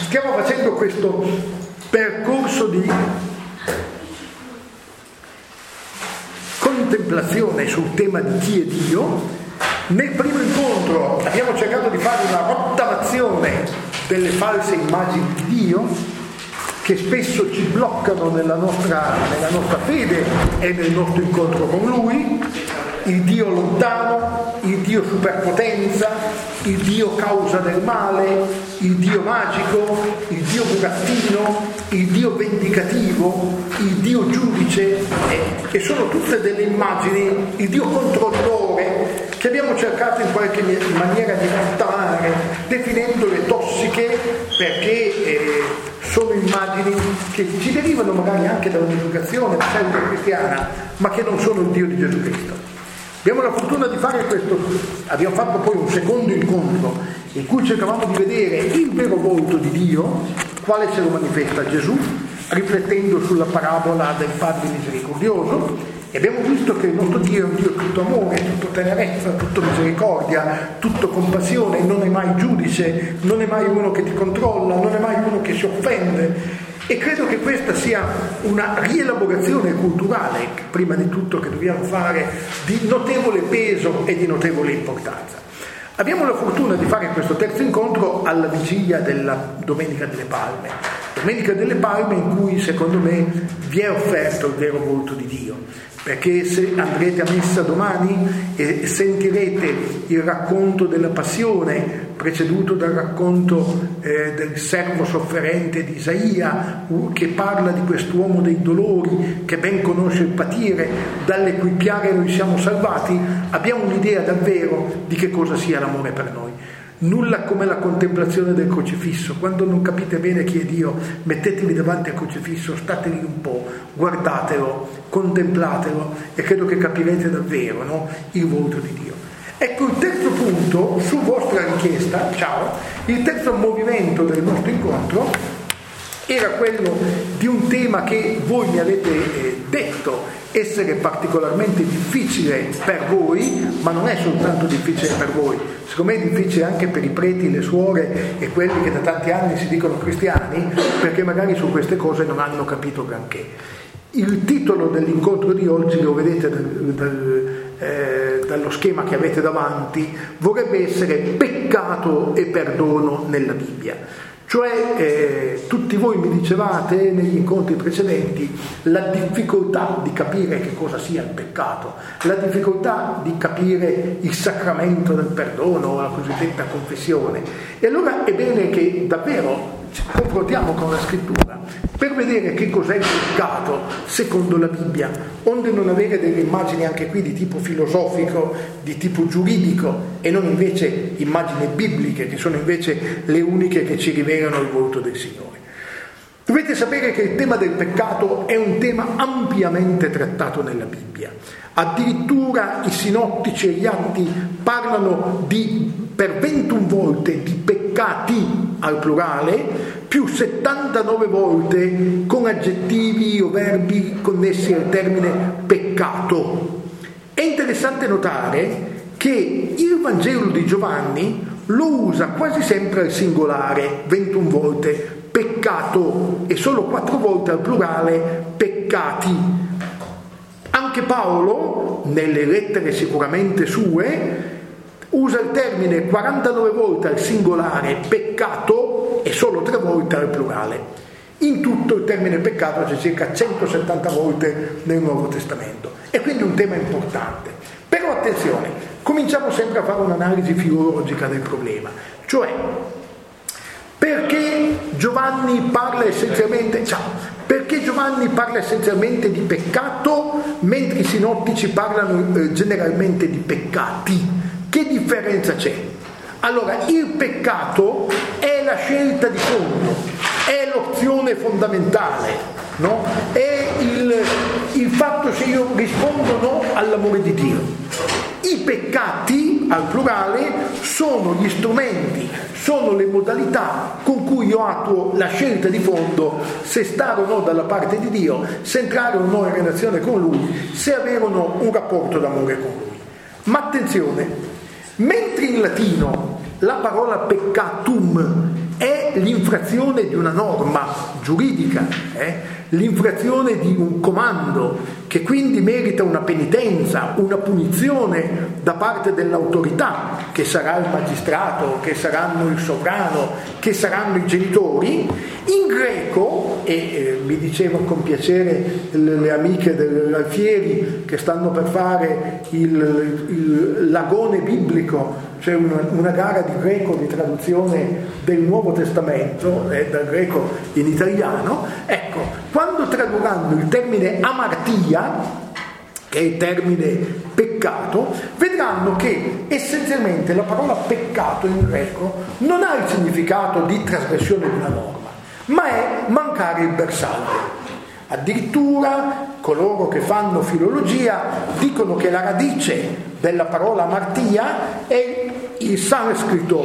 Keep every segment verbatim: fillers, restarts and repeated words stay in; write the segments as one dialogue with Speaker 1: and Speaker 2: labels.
Speaker 1: stiamo facendo questo percorso di contemplazione sul tema di chi è Dio. Nel primo incontro abbiamo cercato di fare una rottamazione delle false immagini di Dio che spesso ci bloccano nella nostra, nella nostra fede e nel nostro incontro con Lui. Il Dio lontano, il Dio superpotenza, il Dio causa del male, il Dio magico, il Dio burattino, il Dio vendicativo, il Dio giudice, e sono tutte delle immagini, il Dio controllore, che abbiamo cercato in qualche maniera di allontanare, definendole tossiche, perché eh, sono immagini che ci derivano magari anche da un'educazione pseudo-cristiana, ma che non sono il Dio di Gesù Cristo. Abbiamo la fortuna di fare questo, abbiamo fatto poi un secondo incontro in cui cercavamo di vedere il vero volto di Dio, quale se lo manifesta Gesù, riflettendo sulla parabola del Padre misericordioso, e abbiamo visto che il nostro Dio è un Dio tutto amore, tutto tenerezza, tutto misericordia, tutto compassione, non è mai giudice, non è mai uno che ti controlla, non è mai uno che si offende. E credo che questa sia una rielaborazione culturale, prima di tutto, che dobbiamo fare, di notevole peso e di notevole importanza. Abbiamo la fortuna di fare questo terzo incontro alla vigilia della Domenica delle Palme. Domenica delle Palme in cui, secondo me, vi è offerto il vero volto di Dio. Perché se andrete a messa domani e sentirete il racconto della passione preceduto dal racconto eh, del servo sofferente di Isaia, che parla di quest'uomo dei dolori che ben conosce il patire, dalle cui piaghe noi siamo salvati, abbiamo un'idea davvero di che cosa sia l'amore per noi. Nulla come la contemplazione del crocifisso. Quando non capite bene chi è Dio, mettetevi davanti al crocifisso, statevi un po', guardatelo, contemplatelo, e credo che capirete davvero, no, il volto di Dio. Ecco, il terzo punto, su vostra richiesta, ciao, il terzo movimento del nostro incontro era quello di un tema che voi mi avete eh, detto essere particolarmente difficile per voi, ma non è soltanto difficile per voi, secondo me è difficile anche per i preti, le suore e quelli che da tanti anni si dicono cristiani, perché magari su queste cose non hanno capito granché. Il titolo dell'incontro di oggi, lo vedete dal, dal, eh, dallo schema che avete davanti, vorrebbe essere peccato e perdono nella Bibbia. Cioè, eh, tutti voi mi dicevate negli incontri precedenti la difficoltà di capire che cosa sia il peccato, la difficoltà di capire il sacramento del perdono, la cosiddetta confessione. E allora è bene che davvero ci confrontiamo con la scrittura per vedere che cos'è il peccato secondo la Bibbia, onde non avere delle immagini anche qui di tipo filosofico, di tipo giuridico, e non invece immagini bibliche, che sono invece le uniche che ci rivelano il volto del Signore. Dovete sapere che il tema del peccato è un tema ampiamente trattato nella Bibbia. Addirittura i sinottici e gli atti parlano di per ventuno volte di peccati al plurale, più settantanove volte con aggettivi o verbi connessi al termine peccato. È interessante notare che il Vangelo di Giovanni lo usa quasi sempre al singolare, ventuno volte peccato, e solo quattro volte al plurale peccati. Anche Paolo, nelle lettere sicuramente sue, usa il termine quarantanove volte al singolare peccato e solo tre volte al plurale. In tutto il termine peccato c'è circa centosettanta volte nel Nuovo Testamento. È quindi un tema importante. Però attenzione, cominciamo sempre a fare un'analisi filologica del problema. Cioè, perché Giovanni parla essenzialmente... Ciao! Perché Giovanni parla essenzialmente di peccato, mentre i sinottici parlano eh, generalmente di peccati? Che differenza c'è? Allora, il peccato è la scelta di fondo, è l'opzione fondamentale, no? È il, il fatto se io rispondo no all'amore di Dio. I peccati, al plurale, sono gli strumenti, sono le modalità con cui io attuo la scelta di fondo, se stare o no dalla parte di Dio, se entrare o no in relazione con Lui, se avere o no un rapporto d'amore con Lui. Ma attenzione, mentre in latino la parola peccatum è l'infrazione di una norma giuridica, eh? L'infrazione di un comando che quindi merita una penitenza, una punizione da parte dell'autorità, che sarà il magistrato, che saranno il sovrano, che saranno i genitori. In greco, e eh, mi dicevano con piacere le, le amiche dell'Alfieri che stanno per fare il, il lagone biblico, cioè una, una gara di greco di traduzione del Nuovo Testamento, eh, dal greco in italiano. Ecco, quando tradurranno il termine amartia, che è il termine peccato, vedranno che essenzialmente la parola peccato in greco non ha il significato di trasgressione di una norma, ma è mancare il bersaglio. Addirittura coloro che fanno filologia dicono che la radice della parola amartia è il sanscrito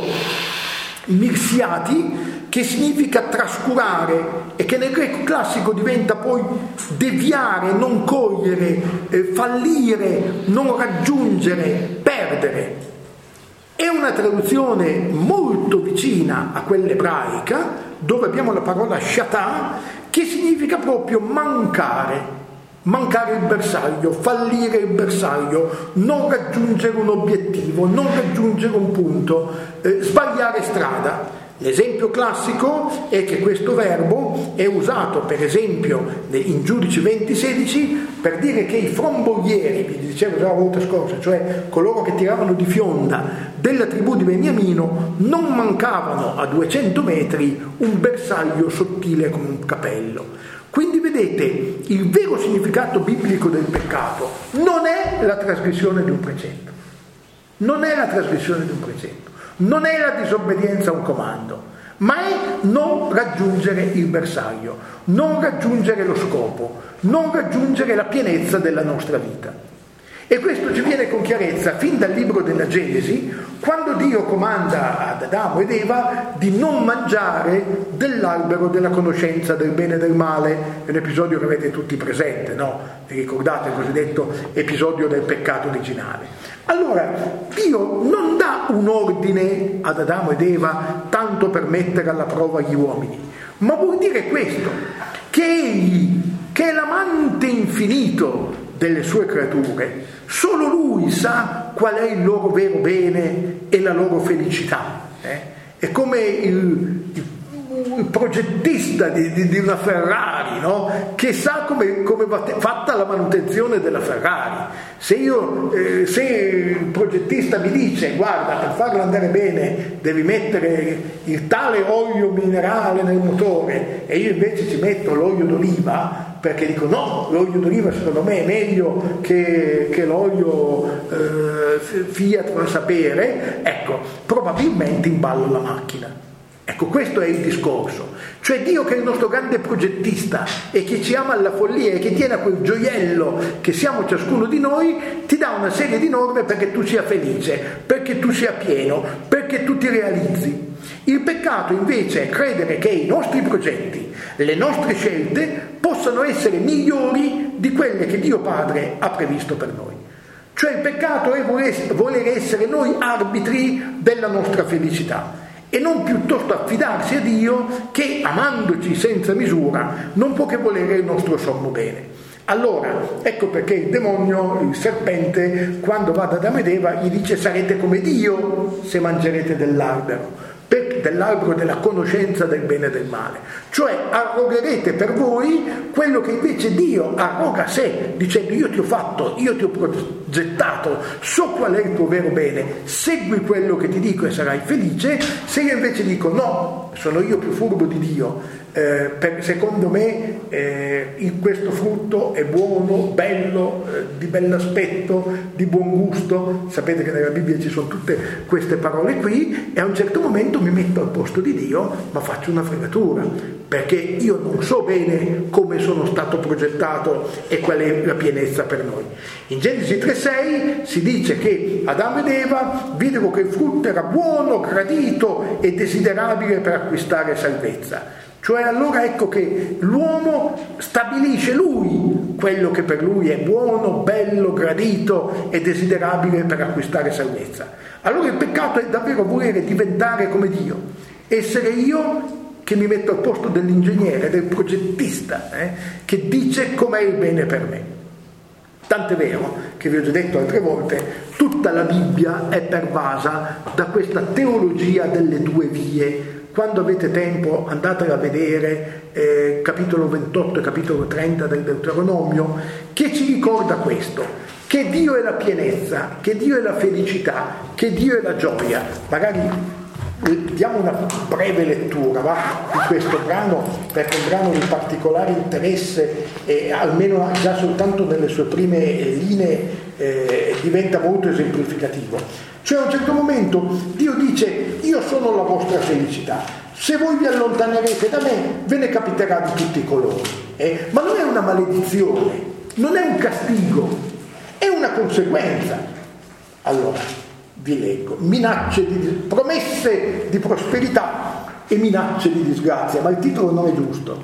Speaker 1: mirsiati, che significa trascurare e che nel greco classico diventa poi deviare, non cogliere, eh, fallire, non raggiungere, perdere. È una traduzione molto vicina a quella ebraica, dove abbiamo la parola shatà, che significa proprio mancare. Mancare il bersaglio, fallire il bersaglio, non raggiungere un obiettivo, non raggiungere un punto, eh, sbagliare strada. L'esempio classico è che questo verbo è usato per esempio in Giudici venti sedici per dire che i fromboglieri, vi dicevo già la volta scorsa, cioè coloro che tiravano di fionda della tribù di Beniamino, non mancavano a duecento metri un bersaglio sottile come un capello. Quindi vedete, il vero significato biblico del peccato non è la trasgressione di un precetto, non è la trasgressione di un precetto, non è la disobbedienza a un comando, ma è non raggiungere il bersaglio, non raggiungere lo scopo, non raggiungere la pienezza della nostra vita. E questo ci viene con chiarezza fin dal libro della Genesi, quando Dio comanda ad Adamo ed Eva di non mangiare dell'albero della conoscenza del bene e del male. È un episodio che avete tutti presente, no? Vi ricordate il cosiddetto episodio del peccato originale? Allora, Dio non dà un ordine ad Adamo ed Eva tanto per mettere alla prova gli uomini, ma vuol dire questo, che Egli, che è l'amante infinito delle sue creature, solo Lui sa qual è il loro vero bene e la loro felicità. Eh? È come il, il, il progettista di, di, di una Ferrari, no? Che sa come, come va fatta la manutenzione della Ferrari. Se, io, eh, se il progettista mi dice guarda, per farlo andare bene devi mettere il tale olio minerale nel motore, e io invece ci metto l'olio d'oliva, perché dico no, l'olio d'oliva secondo me è meglio che, che l'olio eh, Fiat fa sapere, ecco, probabilmente imballo la macchina. Ecco, questo è il discorso. Cioè Dio, che è il nostro grande progettista e che ci ama alla follia e che tiene a quel gioiello che siamo ciascuno di noi, ti dà una serie di norme perché tu sia felice, perché tu sia pieno, perché tu ti realizzi. Il peccato invece è credere che i nostri progetti, le nostre scelte possano essere migliori di quelle che Dio Padre ha previsto per noi. Cioè il peccato è voler essere noi arbitri della nostra felicità e non piuttosto affidarsi a Dio che, amandoci senza misura, non può che volere il nostro sommo bene. Allora, ecco perché il demonio, il serpente, quando va da Adamo ed Eva, gli dice sarete come Dio se mangerete dell'albero, dell'albero della conoscenza del bene e del male, cioè arrogherete per voi quello che invece Dio arroga a sé, dicendo io ti ho fatto, io ti ho progettato, so qual è il tuo vero bene, segui quello che ti dico e sarai felice. Se io invece dico no, sono io più furbo di Dio, eh, per, secondo me eh, in questo frutto è buono, bello, eh, di bell'aspetto, di buon gusto, sapete che nella Bibbia ci sono tutte queste parole qui, e a un certo momento mi metto al posto di Dio, ma faccio una fregatura, perché io non so bene come sono stato progettato e qual è la pienezza per noi. In Genesi tre sei si dice che Adamo ed Eva videro che il frutto era buono, gradito e desiderabile per acquistare salvezza. Cioè allora ecco che l'uomo stabilisce lui quello che per lui è buono, bello, gradito e desiderabile per acquistare salvezza. Allora il peccato è davvero volere diventare come Dio, essere io che mi metto al posto dell'ingegnere, del progettista, eh, che dice com'è il bene per me. Tant'è vero che vi ho già detto altre volte, tutta la Bibbia è pervasa da questa teologia delle due vie. Quando avete tempo andate a vedere eh, capitolo ventotto e capitolo trenta del Deuteronomio, che ci ricorda questo, che Dio è la pienezza, che Dio è la felicità, che Dio è la gioia. Magari diamo una breve lettura va, di questo brano, perché è un brano di particolare interesse e almeno già soltanto nelle sue prime linee eh, diventa molto esemplificativo. Cioè a un certo momento Dio dice: io sono la vostra felicità, se voi vi allontanerete da me ve ne capiterà di tutti i colori, eh? Ma non è una maledizione, non è un castigo, è una conseguenza. Allora vi leggo: minacce di, promesse di prosperità e minacce di disgrazia, ma il titolo non è giusto.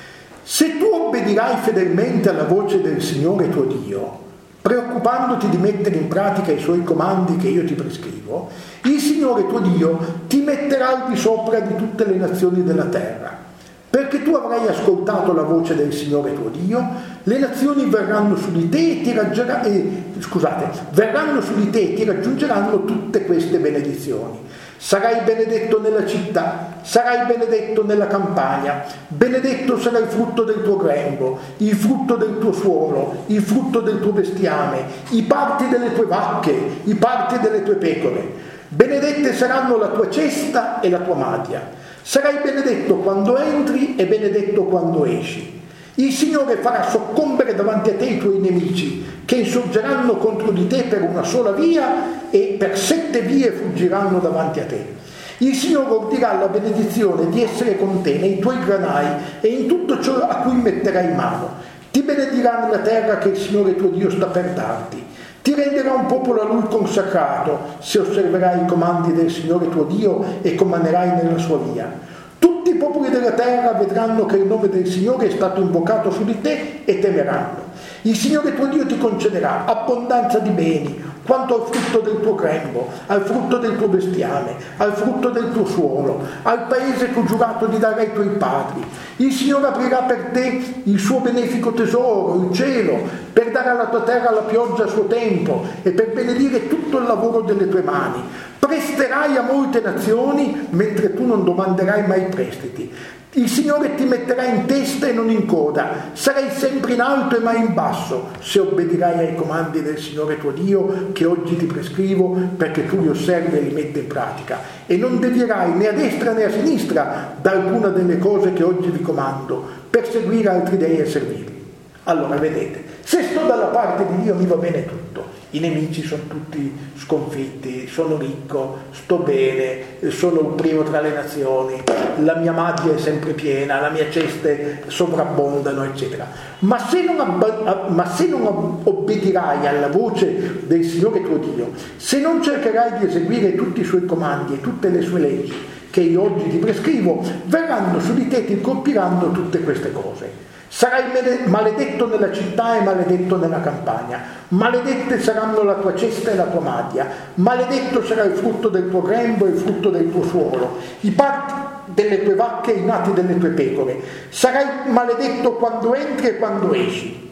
Speaker 1: Se tu obbedirai fedelmente alla voce del Signore tuo Dio, preoccupandoti di mettere in pratica i suoi comandi che io ti prescrivo, il Signore tuo Dio ti metterà al di sopra di tutte le nazioni della terra. Perché tu avrai ascoltato la voce del Signore tuo Dio, le nazioni verranno su di te e ti raggiungeranno, eh, scusate, verranno su di te e ti raggiungeranno tutte queste benedizioni. Sarai benedetto nella città, sarai benedetto nella campagna, benedetto sarà il frutto del tuo grembo, il frutto del tuo suolo, il frutto del tuo bestiame, i parti delle tue vacche, i parti delle tue pecore. Benedette saranno la tua cesta e la tua madia. Sarai benedetto quando entri e benedetto quando esci. Il Signore farà soccombere davanti a te i tuoi nemici, che insorgeranno contro di te per una sola via e per sette vie fuggiranno davanti a te. Il Signore ordirà la benedizione di essere con te nei tuoi granai e in tutto ciò a cui metterai mano. Ti benedirà nella terra che il Signore tuo Dio sta per darti. Ti renderà un popolo a Lui consacrato se osserverai i comandi del Signore tuo Dio e comanderai nella sua via. Tutti i popoli della terra vedranno che il nome del Signore è stato invocato su di te e temeranno. Il Signore tuo Dio ti concederà abbondanza di beni, quanto al frutto del tuo grembo, al frutto del tuo bestiame, al frutto del tuo suolo, al paese che ho giurato di dare ai tuoi padri. Il Signore aprirà per te il suo benefico tesoro, il cielo, per dare alla tua terra la pioggia a suo tempo e per benedire tutto il lavoro delle tue mani. Presterai a molte nazioni, mentre tu non domanderai mai prestiti. Il Signore ti metterà in testa e non in coda, sarai sempre in alto e mai in basso, se obbedirai ai comandi del Signore tuo Dio, che oggi ti prescrivo, perché tu li osservi e li metti in pratica. E non devierai né a destra né a sinistra da alcuna delle cose che oggi vi comando, per seguire altri dei e servirli. Allora, vedete, se sto dalla parte di Dio mi va bene tutto. I nemici sono tutti sconfitti, sono ricco, sto bene, sono il primo tra le nazioni, la mia madia è sempre piena, la mia ceste sovrabbondano, eccetera. Ma se non, abba- ma se non obbedirai alla voce del Signore tuo Dio, se non cercherai di eseguire tutti i suoi comandi e tutte le sue leggi che io oggi ti prescrivo, verranno su di te e ti colpiranno tutte queste cose. Sarai maledetto nella città e maledetto nella campagna, maledette saranno la tua cesta e la tua madia, maledetto sarà il frutto del tuo grembo e il frutto del tuo suolo, i parti delle tue vacche e i nati delle tue pecore. Sarai maledetto quando entri e quando esci.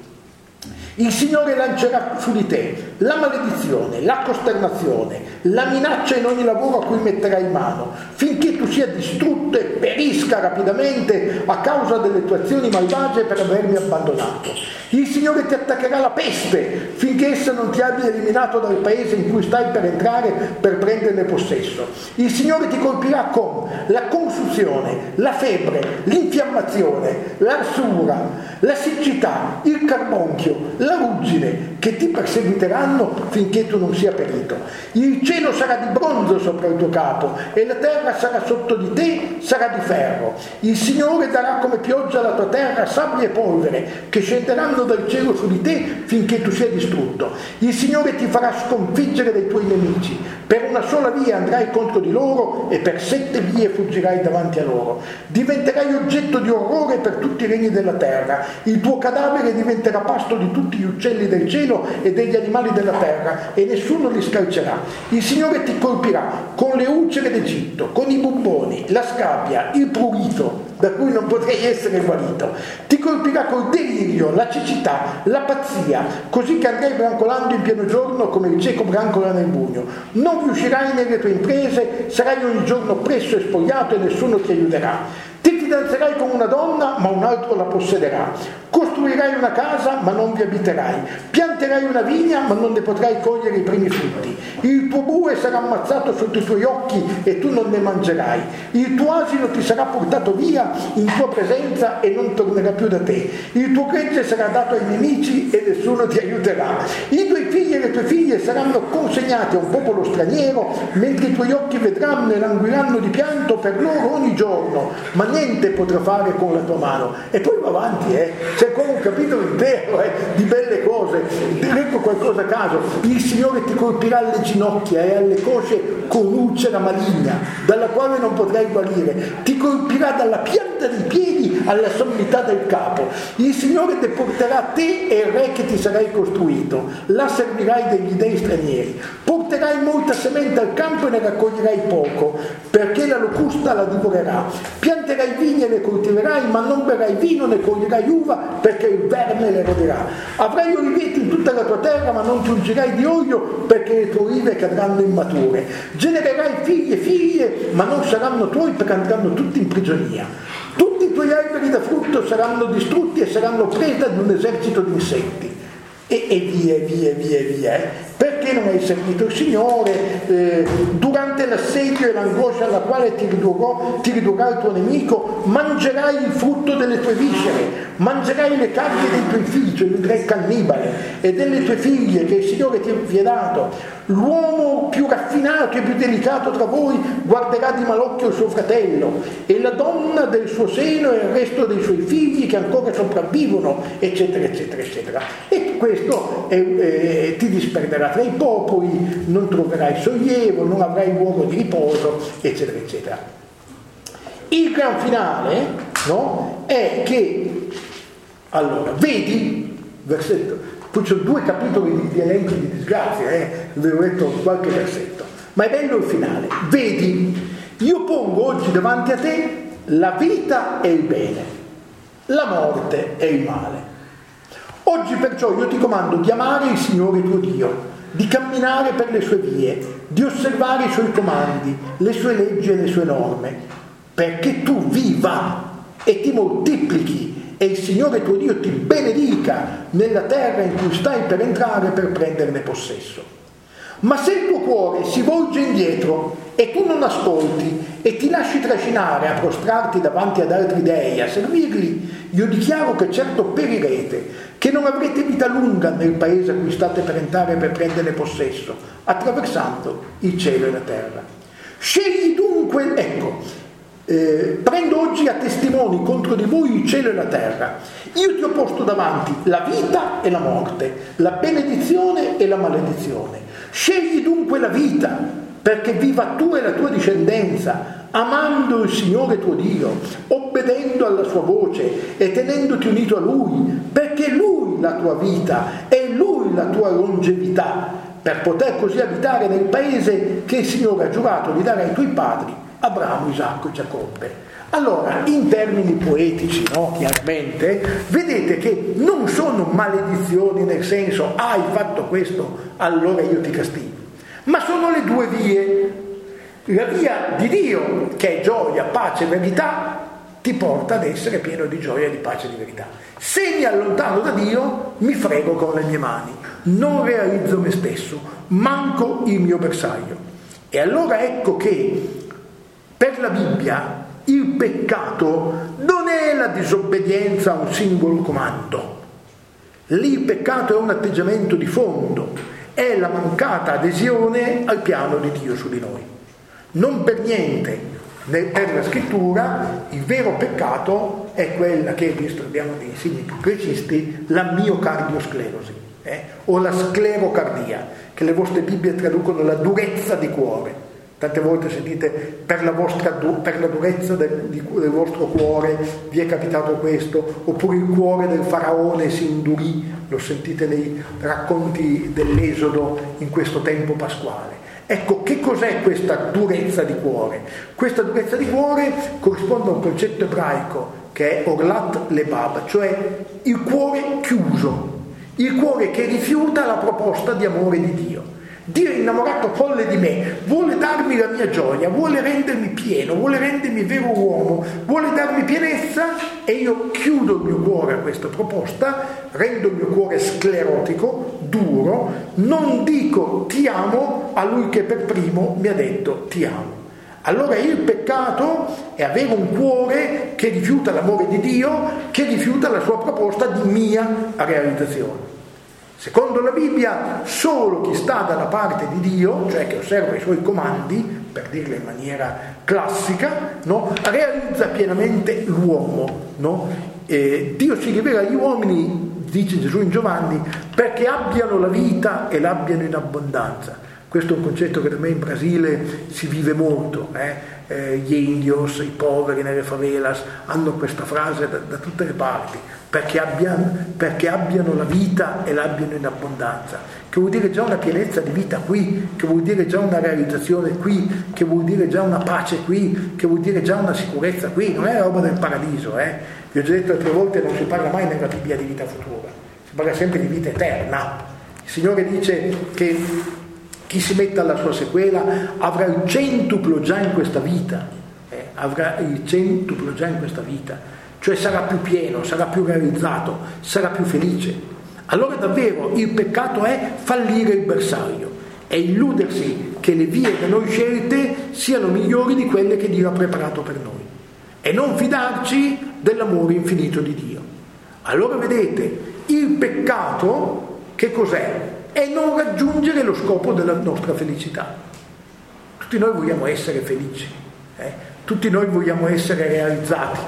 Speaker 1: Il Signore lancerà su di te la maledizione, la costernazione, la minaccia in ogni lavoro a cui metterai mano, finché tu sia distrutto e perisca rapidamente a causa delle tue azioni malvagie per avermi abbandonato. Il Signore ti attaccherà la peste finché essa non ti abbia eliminato dal paese in cui stai per entrare per prenderne possesso. Il Signore ti colpirà con la consusione, la febbre, l'infiammazione, l'arsura, la siccità, il carbonchio, la ruggine, che ti perseguiteranno finché tu non sia perito. Il cielo sarà di bronzo sopra il tuo capo e la terra sarà sotto di te, sarà di ferro. Il Signore darà come pioggia alla tua terra sabbia e polvere che scenderanno dal cielo su di te finché tu sia distrutto. Il Signore ti farà sconfiggere dai tuoi nemici. Per una sola via andrai contro di loro e per sette vie fuggirai davanti a loro. Diventerai oggetto di orrore per tutti i regni della terra. Il tuo cadavere diventerà pasto di tutti gli uccelli del cielo cielo e degli animali della terra, e nessuno li scalcerà. Il Signore ti colpirà con le ulcere d'Egitto, con i bubboni, la scabbia, il prurito, da cui non potrei essere guarito. Ti colpirà col delirio, la cecità, la pazzia, così che andrai brancolando in pieno giorno come il cieco brancola nel bugno. Non riuscirai nelle tue imprese, sarai ogni giorno presso e spogliato e nessuno ti aiuterà. Ti fidanzerai con una donna, ma un altro la possederà. Costruirai una casa, ma non vi abiterai. Pianterai una vigna, ma non ne potrai cogliere i primi frutti. Il tuo bue sarà ammazzato sotto i tuoi occhi e tu non ne mangerai. Il tuo asino ti sarà portato via in tua presenza e non tornerà più da te. Il tuo gregge sarà dato ai nemici e nessuno ti aiuterà. I tuoi figli e le tue figlie saranno consegnati a un popolo straniero, mentre i tuoi occhi vedranno e languiranno di pianto per loro ogni giorno, ma niente potrà fare con la tua mano. E poi va avanti, eh. C'è come un capitolo intero eh, di belle cose. Leggo qualcosa a caso. Il Signore ti colpirà alle ginocchia e alle cosce con un'ulcera maligna, dalla quale non potrai guarire. Ti colpirà dalla pianta dei piedi alla sommità del capo. Il Signore deporterà te e il re che ti sarai costruito. Là servirai degli dei stranieri. Porterai molta semente al campo e ne raccoglierai poco, perché la locusta la divorerà. Pianterai vigne e le coltiverai, ma non berrai vino né coglierai uva, perché il verme le roderà. Avrai oliveti in tutta la tua terra, ma non ti ungirai di olio, perché le tue olive cadranno immature. Genererai figli e figlie, ma non saranno tuoi, perché andranno tutti in prigionia. Tutti i tuoi alberi da frutto saranno distrutti e saranno preda di un esercito di insetti. E, e via, e via, e via, e via. Eh. Perché non hai servito il Signore? Eh, durante l'assedio e l'angoscia alla quale ti ridurrò, ti ridurrà il tuo nemico, mangerai il frutto delle tue viscere, mangerai le cavie dei tuoi figli, cioè il re cannibale, e delle tue figlie che il Signore ti ha dato. L'uomo più raffinato e più delicato tra voi guarderà di malocchio il suo fratello, e la donna del suo seno e il resto dei suoi figli che ancora sopravvivono, eccetera, eccetera, eccetera. E questo è, eh, ti disperderà tra i popoli, non troverai sollievo, non avrai luogo di riposo, eccetera, eccetera. Il gran finale, no, è che, allora, vedi, versetto, poi c'ho due capitoli di, di elenchi di disgrazia, eh, ve l'ho letto qualche versetto, ma è bello il finale. Vedi, io pongo oggi davanti a te la vita e il bene, la morte e il male. Oggi perciò io ti comando di amare il Signore tuo Dio, di camminare per le sue vie, di osservare i suoi comandi, le sue leggi e le sue norme, perché tu viva e ti moltiplichi e il Signore tuo Dio ti benedica nella terra in cui stai per entrare per prenderne possesso. Ma se il tuo cuore si volge indietro e tu non ascolti e ti lasci trascinare a prostrarti davanti ad altri dei, a servirli, io dichiaro che certo perirete, che non avrete vita lunga nel paese a cui state per entrare per prenderne possesso, attraversando il cielo e la terra. Scegli dunque, ecco, Eh, prendo oggi a testimoni contro di voi il cielo e la terra. Io ti ho posto davanti la vita e la morte, la benedizione e la maledizione. Scegli dunque la vita, perché viva tu e la tua discendenza, amando il Signore tuo Dio, obbedendo alla sua voce e tenendoti unito a Lui, perché Lui la tua vita e Lui la tua longevità, per poter così abitare nel paese che il Signore ha giurato di dare ai tuoi padri, Abramo, Isacco e Giacobbe. Allora, in termini poetici, no, chiaramente, vedete che non sono maledizioni nel senso hai fatto questo, allora io ti castigo, ma sono le due vie. La via di Dio, che è gioia, pace e verità, ti porta ad essere pieno di gioia, di pace e di verità. Se mi allontano da Dio, mi frego con le mie mani, non realizzo me stesso, manco il mio bersaglio. E allora ecco che per la Bibbia il peccato non è la disobbedienza a un singolo comando. Lì il peccato è un atteggiamento di fondo, è la mancata adesione al piano di Dio su di noi. Non per niente, per la scrittura, il vero peccato è quella che, visto che abbiamo dei segni più precisi, la miocardiosclerosi, eh? o la sclerocardia, che le vostre Bibbie traducono la durezza di cuore. Tante volte sentite per la, vostra, per la durezza del, del vostro cuore vi è capitato questo, oppure il cuore del faraone si indurì, lo sentite nei racconti dell'Esodo in questo tempo pasquale. Ecco, che cos'è questa durezza di cuore? Questa durezza di cuore corrisponde a un concetto ebraico che è orlat lebab, cioè il cuore chiuso, il cuore che rifiuta la proposta di amore di Dio. Dio è innamorato folle di me, vuole darmi la mia gioia, vuole rendermi pieno, vuole rendermi vero uomo, vuole darmi pienezza e io chiudo il mio cuore a questa proposta, rendo il mio cuore sclerotico, duro, non dico ti amo a lui che per primo mi ha detto ti amo. Allora il peccato è avere un cuore che rifiuta l'amore di Dio, che rifiuta la sua proposta di mia realizzazione. Secondo la Bibbia, solo chi sta dalla parte di Dio, cioè che osserva i suoi comandi, per dirla in maniera classica, no? realizza pienamente l'uomo. No? Eh, Dio si rivela agli uomini, dice Gesù in Giovanni, perché abbiano la vita e l'abbiano in abbondanza. Questo è un concetto che da me in Brasile si vive molto. Eh? Eh, gli indios, i poveri nelle favelas hanno questa frase da, da tutte le parti. Perché abbiano, perché abbiano la vita e l'abbiano in abbondanza, che vuol dire già una pienezza di vita qui, che vuol dire già una realizzazione qui, che vuol dire già una pace qui, che vuol dire già una sicurezza qui, non è roba del paradiso, eh? Vi ho già detto altre volte, non si parla mai nella Bibbia di vita futura, si parla sempre di vita eterna. Il Signore dice che chi si mette alla sua sequela avrà il centuplo già in questa vita, eh? avrà il centuplo già in questa vita. Cioè sarà più pieno, sarà più realizzato, sarà più felice. Allora davvero il peccato è fallire il bersaglio, è illudersi che le vie da noi scelte siano migliori di quelle che Dio ha preparato per noi e non fidarci dell'amore infinito di Dio. Allora vedete, il peccato che cos'è? È non raggiungere lo scopo della nostra felicità. Tutti noi vogliamo essere felici, eh? Tutti noi vogliamo essere realizzati.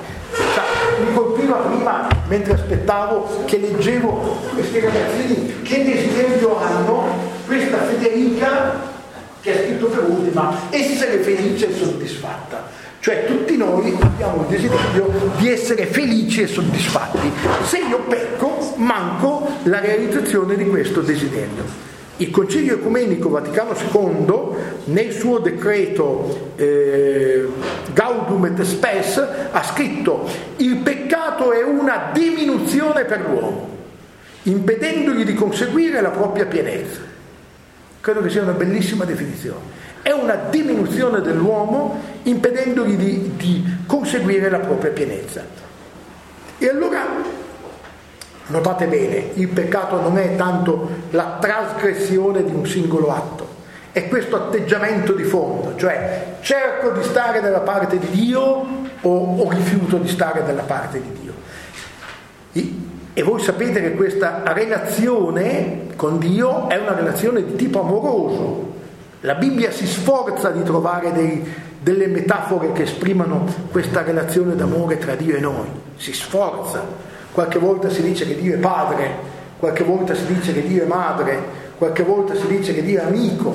Speaker 1: Mi colpiva prima, mentre aspettavo, che leggevo questi ragazzini che desiderio hanno, questa Federica che ha scritto per ultima, essere felice e soddisfatta. Cioè tutti noi abbiamo il desiderio di essere felici e soddisfatti. Se io pecco, manco la realizzazione di questo desiderio. Il Concilio Ecumenico Vaticano secondo, nel suo decreto eh, Gaudium et Spes, ha scritto: il peccato è una diminuzione per l'uomo, impedendogli di conseguire la propria pienezza. Credo che sia una bellissima definizione. È una diminuzione dell'uomo, impedendogli di, di conseguire la propria pienezza. E allora notate bene, il peccato non è tanto la trasgressione di un singolo atto, è questo atteggiamento di fondo, cioè cerco di stare dalla parte di Dio o, o rifiuto di stare dalla parte di Dio. E, e voi sapete che questa relazione con Dio è una relazione di tipo amoroso. La Bibbia si sforza di trovare dei, delle metafore che esprimano questa relazione d'amore tra Dio e noi, si sforza. Qualche volta si dice che Dio è padre, qualche volta si dice che Dio è madre, qualche volta si dice che Dio è amico.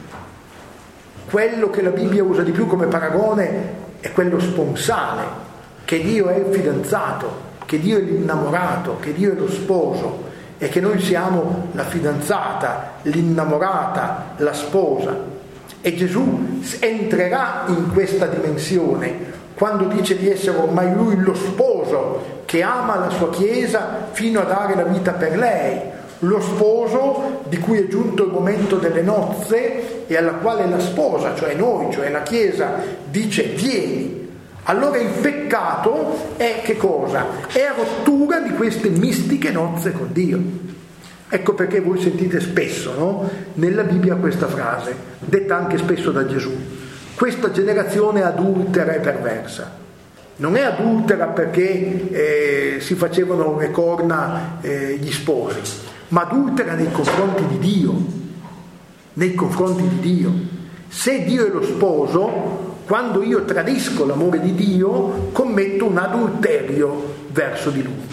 Speaker 1: Quello che la Bibbia usa di più come paragone è quello sponsale, che Dio è il fidanzato, che Dio è l'innamorato, che Dio è lo sposo e che noi siamo la fidanzata, l'innamorata, la sposa. E Gesù entrerà in questa dimensione quando dice di essere ormai lui lo sposo che ama la sua Chiesa fino a dare la vita per lei, lo sposo di cui è giunto il momento delle nozze e alla quale la sposa, cioè noi, cioè la Chiesa, dice vieni. Allora il peccato è che cosa? È a rottura di queste mistiche nozze con Dio. Ecco perché voi sentite spesso, no? Nella Bibbia questa frase, detta anche spesso da Gesù: questa generazione adultera e perversa. Non è adultera perché eh, si facevano le corna eh, gli sposi, ma adultera nei confronti di Dio, nei confronti di Dio. Se Dio è lo sposo, quando io tradisco l'amore di Dio, commetto un adulterio verso di Lui.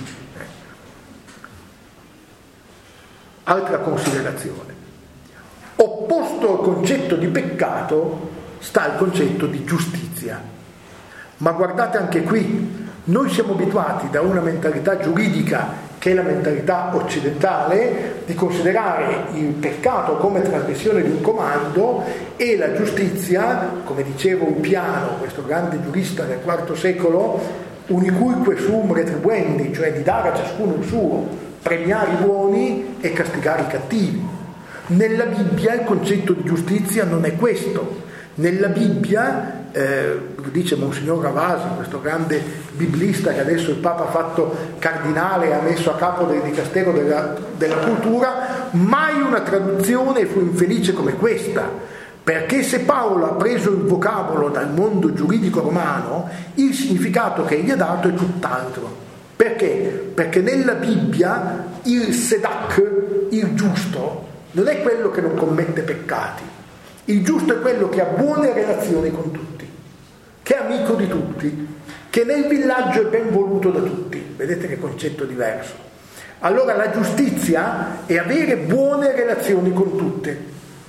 Speaker 1: Altra considerazione. Opposto al concetto di peccato sta il concetto di giustizia. Ma guardate anche qui, noi siamo abituati da una mentalità giuridica, che è la mentalità occidentale, di considerare il peccato come trasgressione di un comando e la giustizia, come diceva Ulpiano, questo grande giurista del quarto secolo, unicuique sum retribuendi, cioè di dare a ciascuno il suo, premiare i buoni e castigare i cattivi. Nella Bibbia il concetto di giustizia non è questo. Nella Bibbia, eh, dice Monsignor Ravasi, questo grande biblista che adesso il Papa ha fatto cardinale e ha messo a capo del dicastero della, della cultura, mai una traduzione fu infelice come questa, perché se Paolo ha preso il vocabolo dal mondo giuridico romano, il significato che gli ha dato è tutt'altro. Perché? Perché nella Bibbia il Sedak, il giusto, non è quello che non commette peccati. Il giusto è quello che ha buone relazioni con tutti, che è amico di tutti, che nel villaggio è ben voluto da tutti. Vedete che concetto diverso. Allora la giustizia è avere buone relazioni con tutte.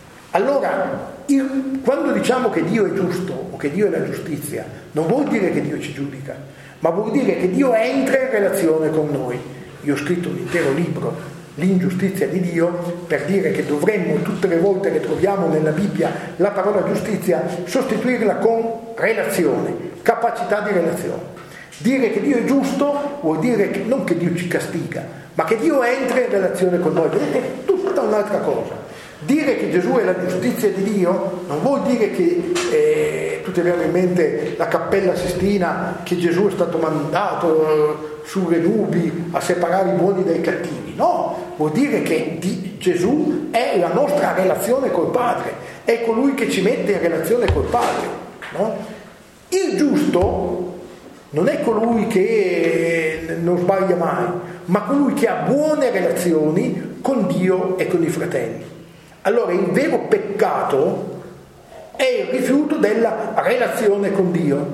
Speaker 1: Allora, il, quando diciamo che Dio è giusto o che Dio è la giustizia, non vuol dire che Dio ci giudica, ma vuol dire che Dio entra in relazione con noi. Io ho scritto un intero libro, L'ingiustizia di Dio, per dire che dovremmo tutte le volte che troviamo nella Bibbia la parola giustizia sostituirla con relazione, capacità di relazione. Dire che Dio è giusto vuol dire che non che Dio ci castiga, ma che Dio entra in relazione con noi. Vedete, è tutta un'altra cosa. Dire che Gesù è la giustizia di Dio non vuol dire che eh, tutti abbiamo in mente la Cappella Sistina, che Gesù è stato mandato eh, sulle nubi a separare i buoni dai cattivi. No, vuol dire che di Gesù è la nostra relazione col Padre, è colui che ci mette in relazione col Padre, no? Il giusto non è colui che non sbaglia mai, ma colui che ha buone relazioni con Dio e con i fratelli. Allora il vero peccato è il rifiuto della relazione con Dio.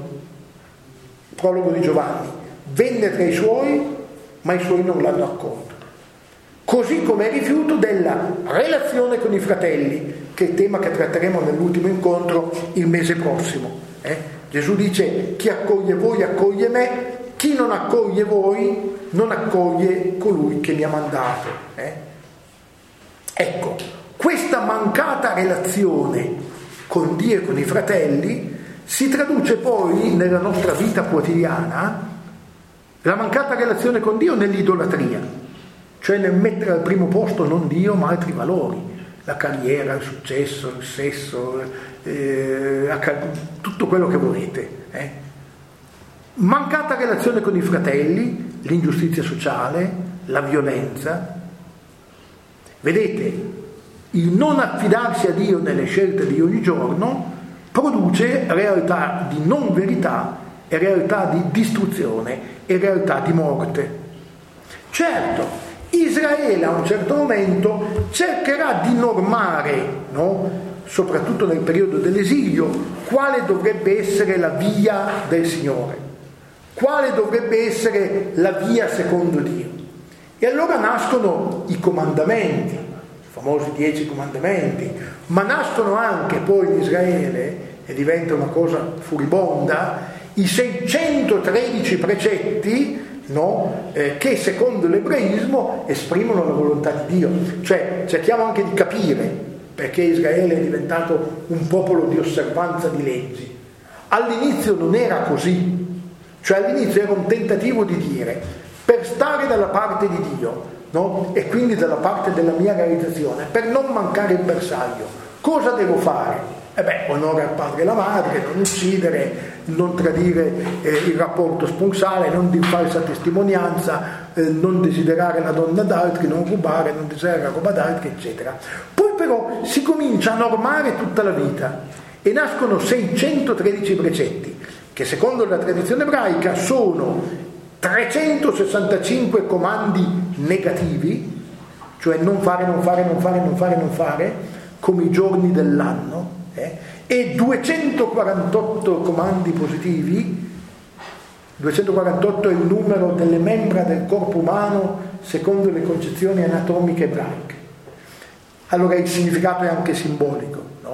Speaker 1: Prologo di Giovanni: venne tra i suoi, ma i suoi non l'hanno accolto. Così come il rifiuto della relazione con i fratelli, che è il tema che tratteremo nell'ultimo incontro il mese prossimo. Eh? Gesù dice: chi accoglie voi accoglie me, chi non accoglie voi non accoglie colui che mi ha mandato. Eh? Ecco, questa mancata relazione con Dio e con i fratelli si traduce poi nella nostra vita quotidiana, la mancata relazione con Dio, nell'idolatria, cioè nel mettere al primo posto non Dio ma altri valori, la carriera, il successo, il sesso, eh, tutto quello che volete. Eh. Mancata relazione con i fratelli, l'ingiustizia sociale, la violenza. Vedete, il non affidarsi a Dio nelle scelte di ogni giorno produce realtà di non verità e realtà di distruzione e realtà di morte. Certo, Israele a un certo momento cercherà di normare, no? Soprattutto nel periodo dell'esilio, quale dovrebbe essere la via del Signore, quale dovrebbe essere la via secondo Dio. E allora nascono i comandamenti, i famosi dieci comandamenti, ma nascono anche poi in Israele, e diventa una cosa furibonda, i seicentotredici precetti, no? eh, che secondo l'ebraismo esprimono la volontà di Dio. Cioè cerchiamo anche di capire perché Israele è diventato un popolo di osservanza di leggi. All'inizio non era così, cioè all'inizio era un tentativo di dire: per stare dalla parte di Dio, no? E quindi dalla parte della mia realizzazione, per non mancare il bersaglio, cosa devo fare? E eh beh, onore al padre e alla madre, non uccidere, non tradire eh, il rapporto sponsale, non di falsa testimonianza, eh, non desiderare la donna d'altri, non rubare, non desiderare la roba d'altri, eccetera. Poi però si comincia a normare tutta la vita e nascono seicentotredici precetti, che secondo la tradizione ebraica sono trecentosessantacinque comandi negativi, cioè non fare, non fare, non fare, non fare, non fare, come i giorni dell'anno, eh? e duecentoquarantotto comandi positivi. duecentoquarantotto è il numero delle membra del corpo umano secondo le concezioni anatomiche ebraiche. Allora il significato è anche simbolico, no?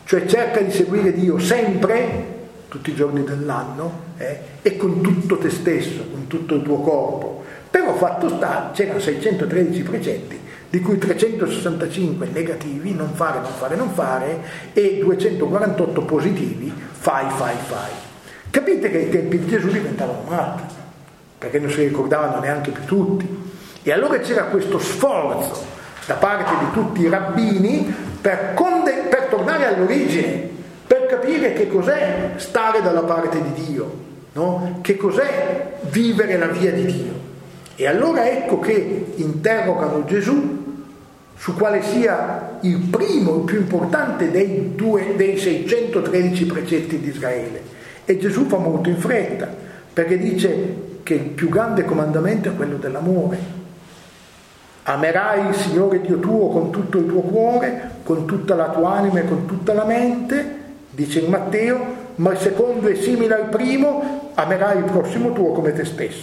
Speaker 1: cioè cerca di seguire Dio sempre, tutti i giorni dell'anno, eh, e con tutto te stesso, con tutto il tuo corpo. Però fatto sta, c'erano seicentotredici precetti, di cui trecentosessantacinque negativi, non fare, non fare, non fare, e duecentoquarantotto positivi, fai, fai, fai. Capite che ai tempi di Gesù diventavano matti, perché non si ricordavano neanche più tutti. E allora c'era questo sforzo da parte di tutti i rabbini per, conde- per tornare all'origine, per capire che cos'è stare dalla parte di Dio, no? Che cos'è vivere la via di Dio. E allora ecco che interrogano Gesù su quale sia il primo, il più importante dei, due, dei seicentotredici precetti di Israele. E Gesù fa molto in fretta, perché dice che il più grande comandamento è quello dell'amore. Amerai il Signore Dio tuo con tutto il tuo cuore, con tutta la tua anima e con tutta la mente, dice in Matteo, ma il secondo è simile al primo, amerai il prossimo tuo come te stesso.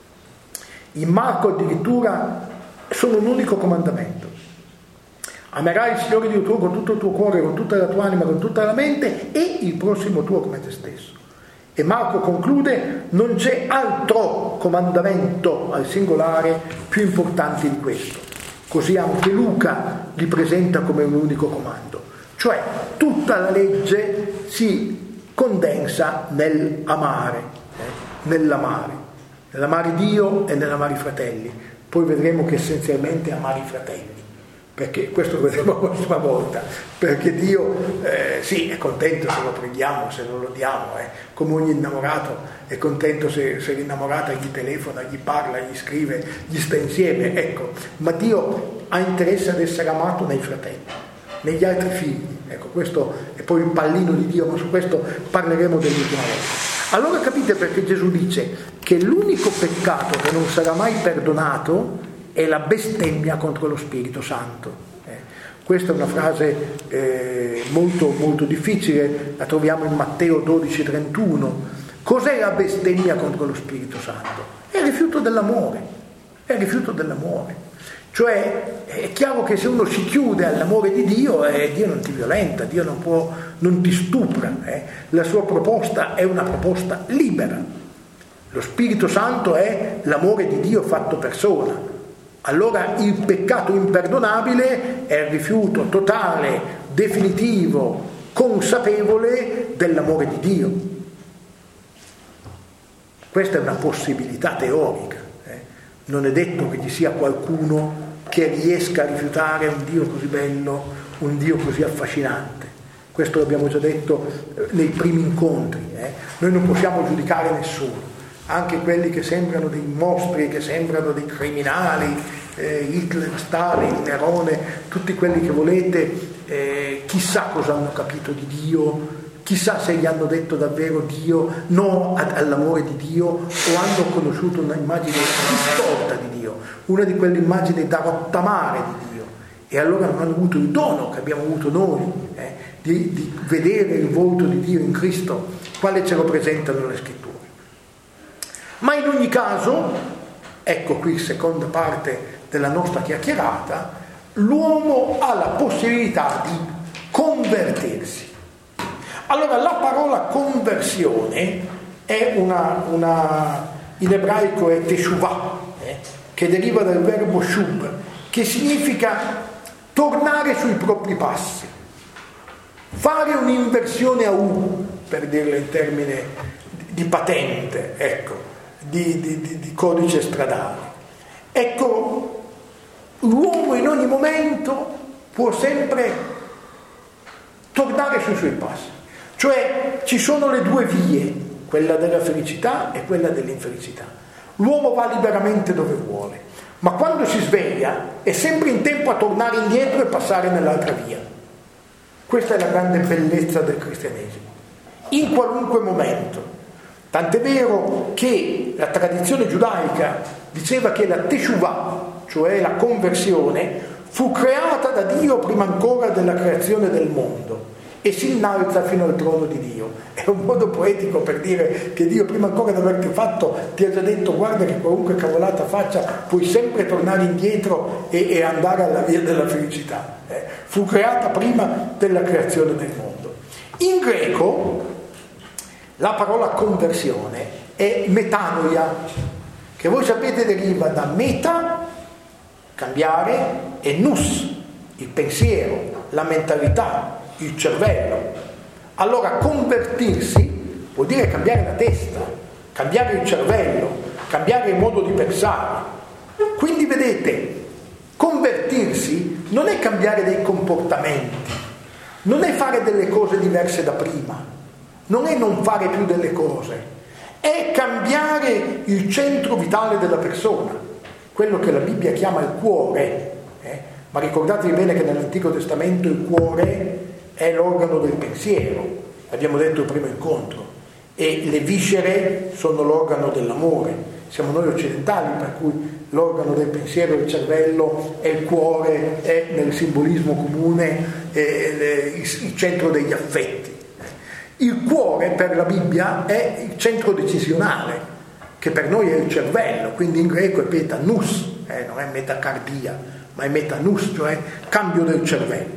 Speaker 1: In Marco addirittura sono un unico comandamento. Amerai il Signore Dio tuo con tutto il tuo cuore, con tutta la tua anima, con tutta la mente e il prossimo tuo come te stesso. E Marco conclude, non c'è altro comandamento al singolare più importante di questo. Così anche Luca li presenta come un unico comando. Cioè tutta la legge si condensa nell'amare, eh, nell'amare, nell'amare Dio e nell'amare i fratelli. Poi vedremo che essenzialmente è amare i fratelli, perché questo lo vedremo la prossima volta, perché Dio eh, sì, è contento se lo preghiamo, se non lo diamo, eh. Come ogni innamorato è contento se, se l'innamorata gli telefona, gli parla, gli scrive, gli sta insieme, ecco. Ma Dio ha interesse ad essere amato nei fratelli, negli altri figli, ecco, questo è poi il pallino di Dio, ma su questo parleremo dell'ultima volta. Allora capite perché Gesù dice che l'unico peccato che non sarà mai perdonato è la bestemmia contro lo Spirito Santo. Eh, questa è una frase eh, molto, molto difficile, la troviamo in Matteo dodici trentuno. Cos'è la bestemmia contro lo Spirito Santo? È il rifiuto dell'amore, è il rifiuto dell'amore. Cioè è chiaro che se uno si chiude all'amore di Dio, eh, Dio non ti violenta, Dio non, può, non ti stupra, eh. La sua proposta è una proposta libera. Lo Spirito Santo è l'amore di Dio fatto persona. Allora il peccato imperdonabile è il rifiuto totale, definitivo, consapevole dell'amore di Dio. Questa è una possibilità teorica. Eh. Non è detto che ci sia qualcuno che riesca a rifiutare un Dio così bello, un Dio così affascinante. Questo l'abbiamo già detto nei primi incontri. Eh. Noi non possiamo giudicare nessuno. Anche quelli che sembrano dei mostri, che sembrano dei criminali, eh, Hitler, Stalin, Nerone, tutti quelli che volete, eh, chissà cosa hanno capito di Dio, chissà se gli hanno detto davvero Dio, no ad, all'amore di Dio, o hanno conosciuto un'immagine distorta di Dio, una di quelle immagini da rottamare di Dio, e allora non hanno avuto il dono che abbiamo avuto noi, eh, di, di vedere il volto di Dio in Cristo, quale ce lo presentano le Scritture. Ma in ogni caso, ecco qui seconda parte della nostra chiacchierata, l'uomo ha la possibilità di convertirsi. Allora la parola conversione è una, una in ebraico è teshuvah, eh, che deriva dal verbo shub, che significa tornare sui propri passi, fare un'inversione a U, per dirla in termini di patente, ecco. Di, di, di codice stradale. Ecco, l'uomo in ogni momento può sempre tornare sui suoi passi, cioè ci sono le due vie, quella della felicità e quella dell'infelicità. L'uomo va liberamente dove vuole, ma quando si sveglia è sempre in tempo a tornare indietro e passare nell'altra via. Questa è la grande bellezza del cristianesimo, in qualunque momento. Tant'è vero che la tradizione giudaica diceva che la teshuvah, cioè la conversione, fu creata da Dio prima ancora della creazione del mondo e si innalza fino al trono di Dio. È un modo poetico per dire che Dio prima ancora di averti fatto ti ha già detto: guarda che qualunque cavolata faccia puoi sempre tornare indietro e, e andare alla via della felicità. Eh, fu creata prima della creazione del mondo. In greco la parola conversione è metanoia, che voi sapete deriva da meta, cambiare, e nous, il pensiero, la mentalità, il cervello. Allora convertirsi vuol dire cambiare la testa, cambiare il cervello, cambiare il modo di pensare. Quindi vedete, convertirsi non è cambiare dei comportamenti, non è fare delle cose diverse da prima, non è non fare più delle cose, è cambiare il centro vitale della persona, quello che la Bibbia chiama il cuore. Eh? Ma ricordatevi bene che nell'Antico Testamento il cuore è l'organo del pensiero, abbiamo detto il primo incontro, e le viscere sono l'organo dell'amore. Siamo noi occidentali, per cui l'organo del pensiero, il cervello, è il cuore, è nel simbolismo comune è il centro degli affetti. Il cuore per la Bibbia è il centro decisionale, che per noi è il cervello, quindi in greco è metanus, eh, non è metacardia, ma è metanus, cioè cambio del cervello.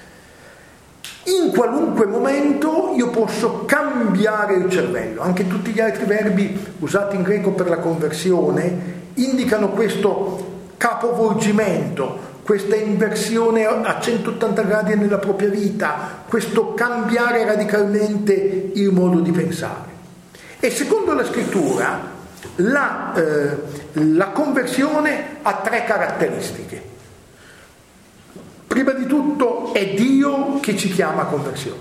Speaker 1: In qualunque momento io posso cambiare il cervello. Anche tutti gli altri verbi usati in greco per la conversione indicano questo capovolgimento, questa inversione a centottanta gradi nella propria vita, questo cambiare radicalmente il modo di pensare. E secondo la scrittura la, eh, la conversione ha tre caratteristiche. Prima di tutto è Dio che ci chiama a conversione.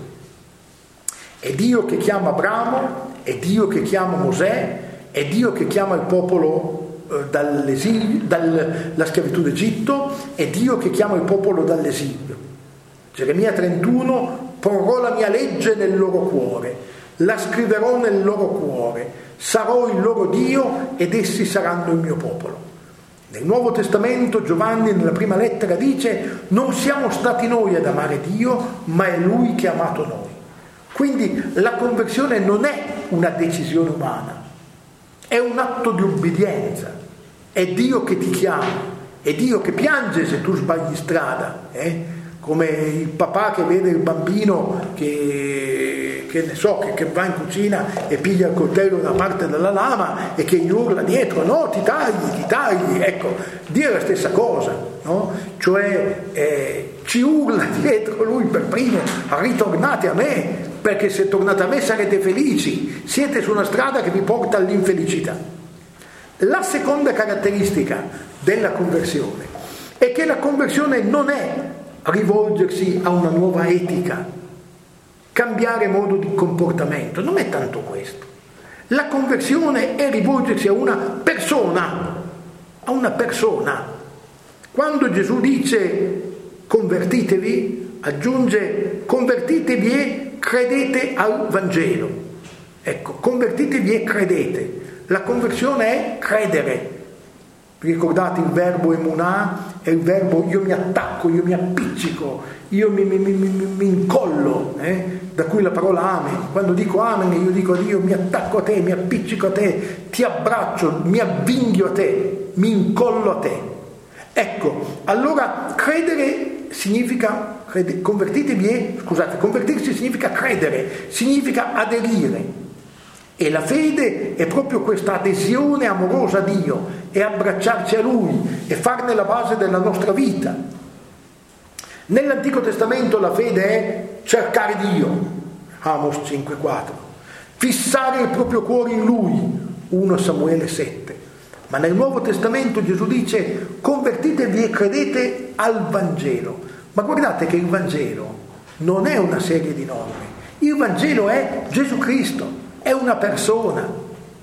Speaker 1: È Dio che chiama Abramo, è Dio che chiama Mosè, è Dio che chiama il popolo eh, dall'esilio, dalla schiavitù d'Egitto, è Dio che chiama il popolo dall'esilio. Geremia trentuno: porrò la mia legge nel loro cuore, la scriverò nel loro cuore, sarò il loro Dio ed essi saranno il mio popolo. Nel Nuovo Testamento Giovanni nella prima lettera dice: non siamo stati noi ad amare Dio, ma è Lui che ha amato noi. Quindi la conversione non è una decisione umana, è un atto di obbedienza, è Dio che ti chiama, è Dio che piange se tu sbagli strada, eh? Come il papà che vede il bambino che, che ne so, che, che va in cucina e piglia il coltello da parte della lama e che gli urla dietro: no, ti tagli, ti tagli. Ecco, Dio è la stessa cosa, no? Cioè eh, ci urla dietro lui per primo: ritornate a me, perché se tornate a me sarete felici, siete su una strada che vi porta all'infelicità. La seconda caratteristica della conversione è che la conversione non è rivolgersi a una nuova etica, cambiare modo di comportamento, non è tanto questo. La conversione è rivolgersi a una persona, a una persona. Quando Gesù dice convertitevi, aggiunge convertitevi e credete al Vangelo. Ecco, convertitevi e credete. La conversione è credere. Ricordate il verbo emunà? È il verbo io mi attacco, io mi appiccico, io mi, mi, mi, mi incollo, eh? Da cui la parola amen. Quando dico amen io dico a Dio: mi attacco a te, mi appiccico a te, ti abbraccio, mi avvinghio a te, mi incollo a te. Ecco, allora credere significa, crede, convertitevi e, scusate, convertirsi significa credere, significa aderire. E la fede è proprio questa adesione amorosa a Dio, è abbracciarci a Lui e farne la base della nostra vita. Nell'Antico Testamento la fede è cercare Dio, Amos cinque quattro, fissare il proprio cuore in Lui, primo Samuele sette. Ma nel Nuovo Testamento Gesù dice: convertitevi e credete al Vangelo. Ma guardate che il Vangelo non è una serie di norme, il Vangelo è Gesù Cristo, è una persona.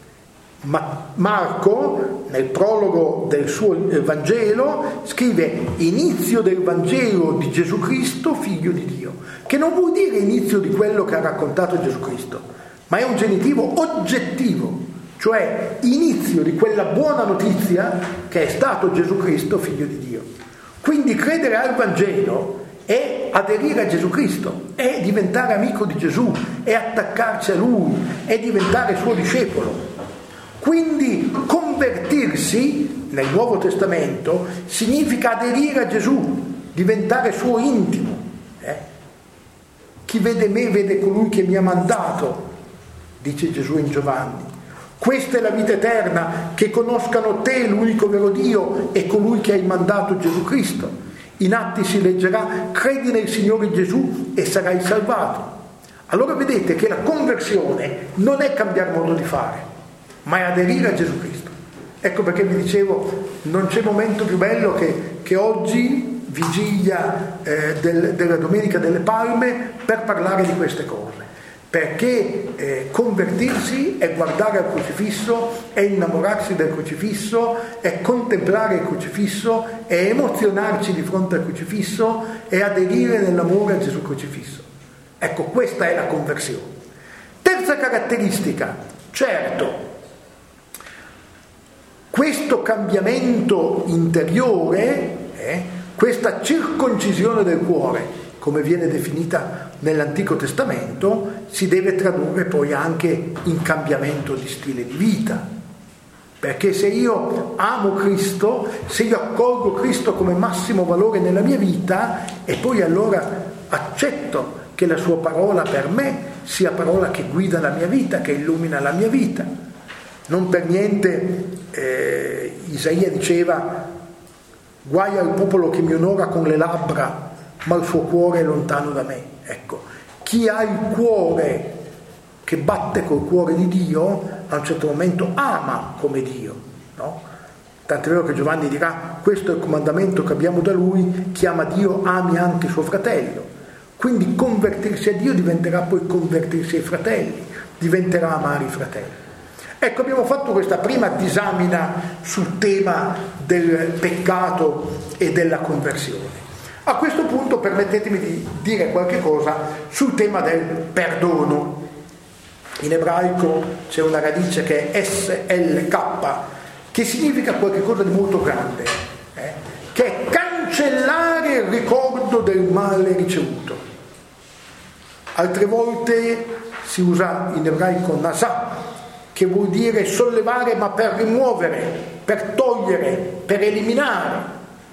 Speaker 1: Ma Marco, nel prologo del suo Vangelo, scrive inizio del Vangelo di Gesù Cristo, figlio di Dio, che non vuol dire inizio di quello che ha raccontato Gesù Cristo, ma è un genitivo oggettivo, cioè inizio di quella buona notizia che è stato Gesù Cristo, figlio di Dio. Quindi credere al Vangelo è aderire a Gesù Cristo, è diventare amico di Gesù, è attaccarci a Lui, è diventare suo discepolo. Quindi convertirsi nel Nuovo Testamento significa aderire a Gesù, diventare suo intimo. Eh? Chi vede me vede colui che mi ha mandato, dice Gesù in Giovanni. Questa è la vita eterna, che conoscano te, l'unico vero Dio, e colui che hai mandato, Gesù Cristo. In Atti si leggerà: credi nel Signore Gesù e sarai salvato. Allora vedete che la conversione non è cambiare modo di fare, ma è aderire a Gesù Cristo. Ecco perché vi dicevo, non c'è momento più bello che, che oggi, vigilia eh, del, della Domenica delle Palme, per parlare di queste cose. Perché eh, convertirsi è guardare al crocifisso, è innamorarsi del crocifisso, è contemplare il crocifisso, è emozionarci di fronte al crocifisso, è aderire nell'amore a Gesù crocifisso. Ecco, questa è la conversione. Terza caratteristica, certo, questo cambiamento interiore, eh, questa circoncisione del cuore, come viene definita nell'Antico Testamento, si deve tradurre poi anche in cambiamento di stile di vita. Perché se io amo Cristo, se io accolgo Cristo come massimo valore nella mia vita, e poi allora accetto che la sua parola per me sia parola che guida la mia vita, che illumina la mia vita. Non per niente eh, Isaia diceva: guai al popolo che mi onora con le labbra, ma il suo cuore è lontano da me. Ecco, chi ha il cuore che batte col cuore di Dio, a un certo momento ama come Dio, no? Tant'è vero che Giovanni dirà: questo è il comandamento che abbiamo da lui, chi ama Dio ami anche suo fratello. Quindi convertirsi a Dio diventerà poi convertirsi ai fratelli, diventerà amare i fratelli. Ecco, abbiamo fatto questa prima disamina sul tema del peccato e della conversione. A questo punto permettetemi di dire qualche cosa sul tema del perdono. In ebraico c'è una radice che è S L K, che significa qualche cosa di molto grande, eh? che è cancellare il ricordo del male ricevuto. Altre volte si usa in ebraico nasà, che vuol dire sollevare ma per rimuovere, per togliere, per eliminare.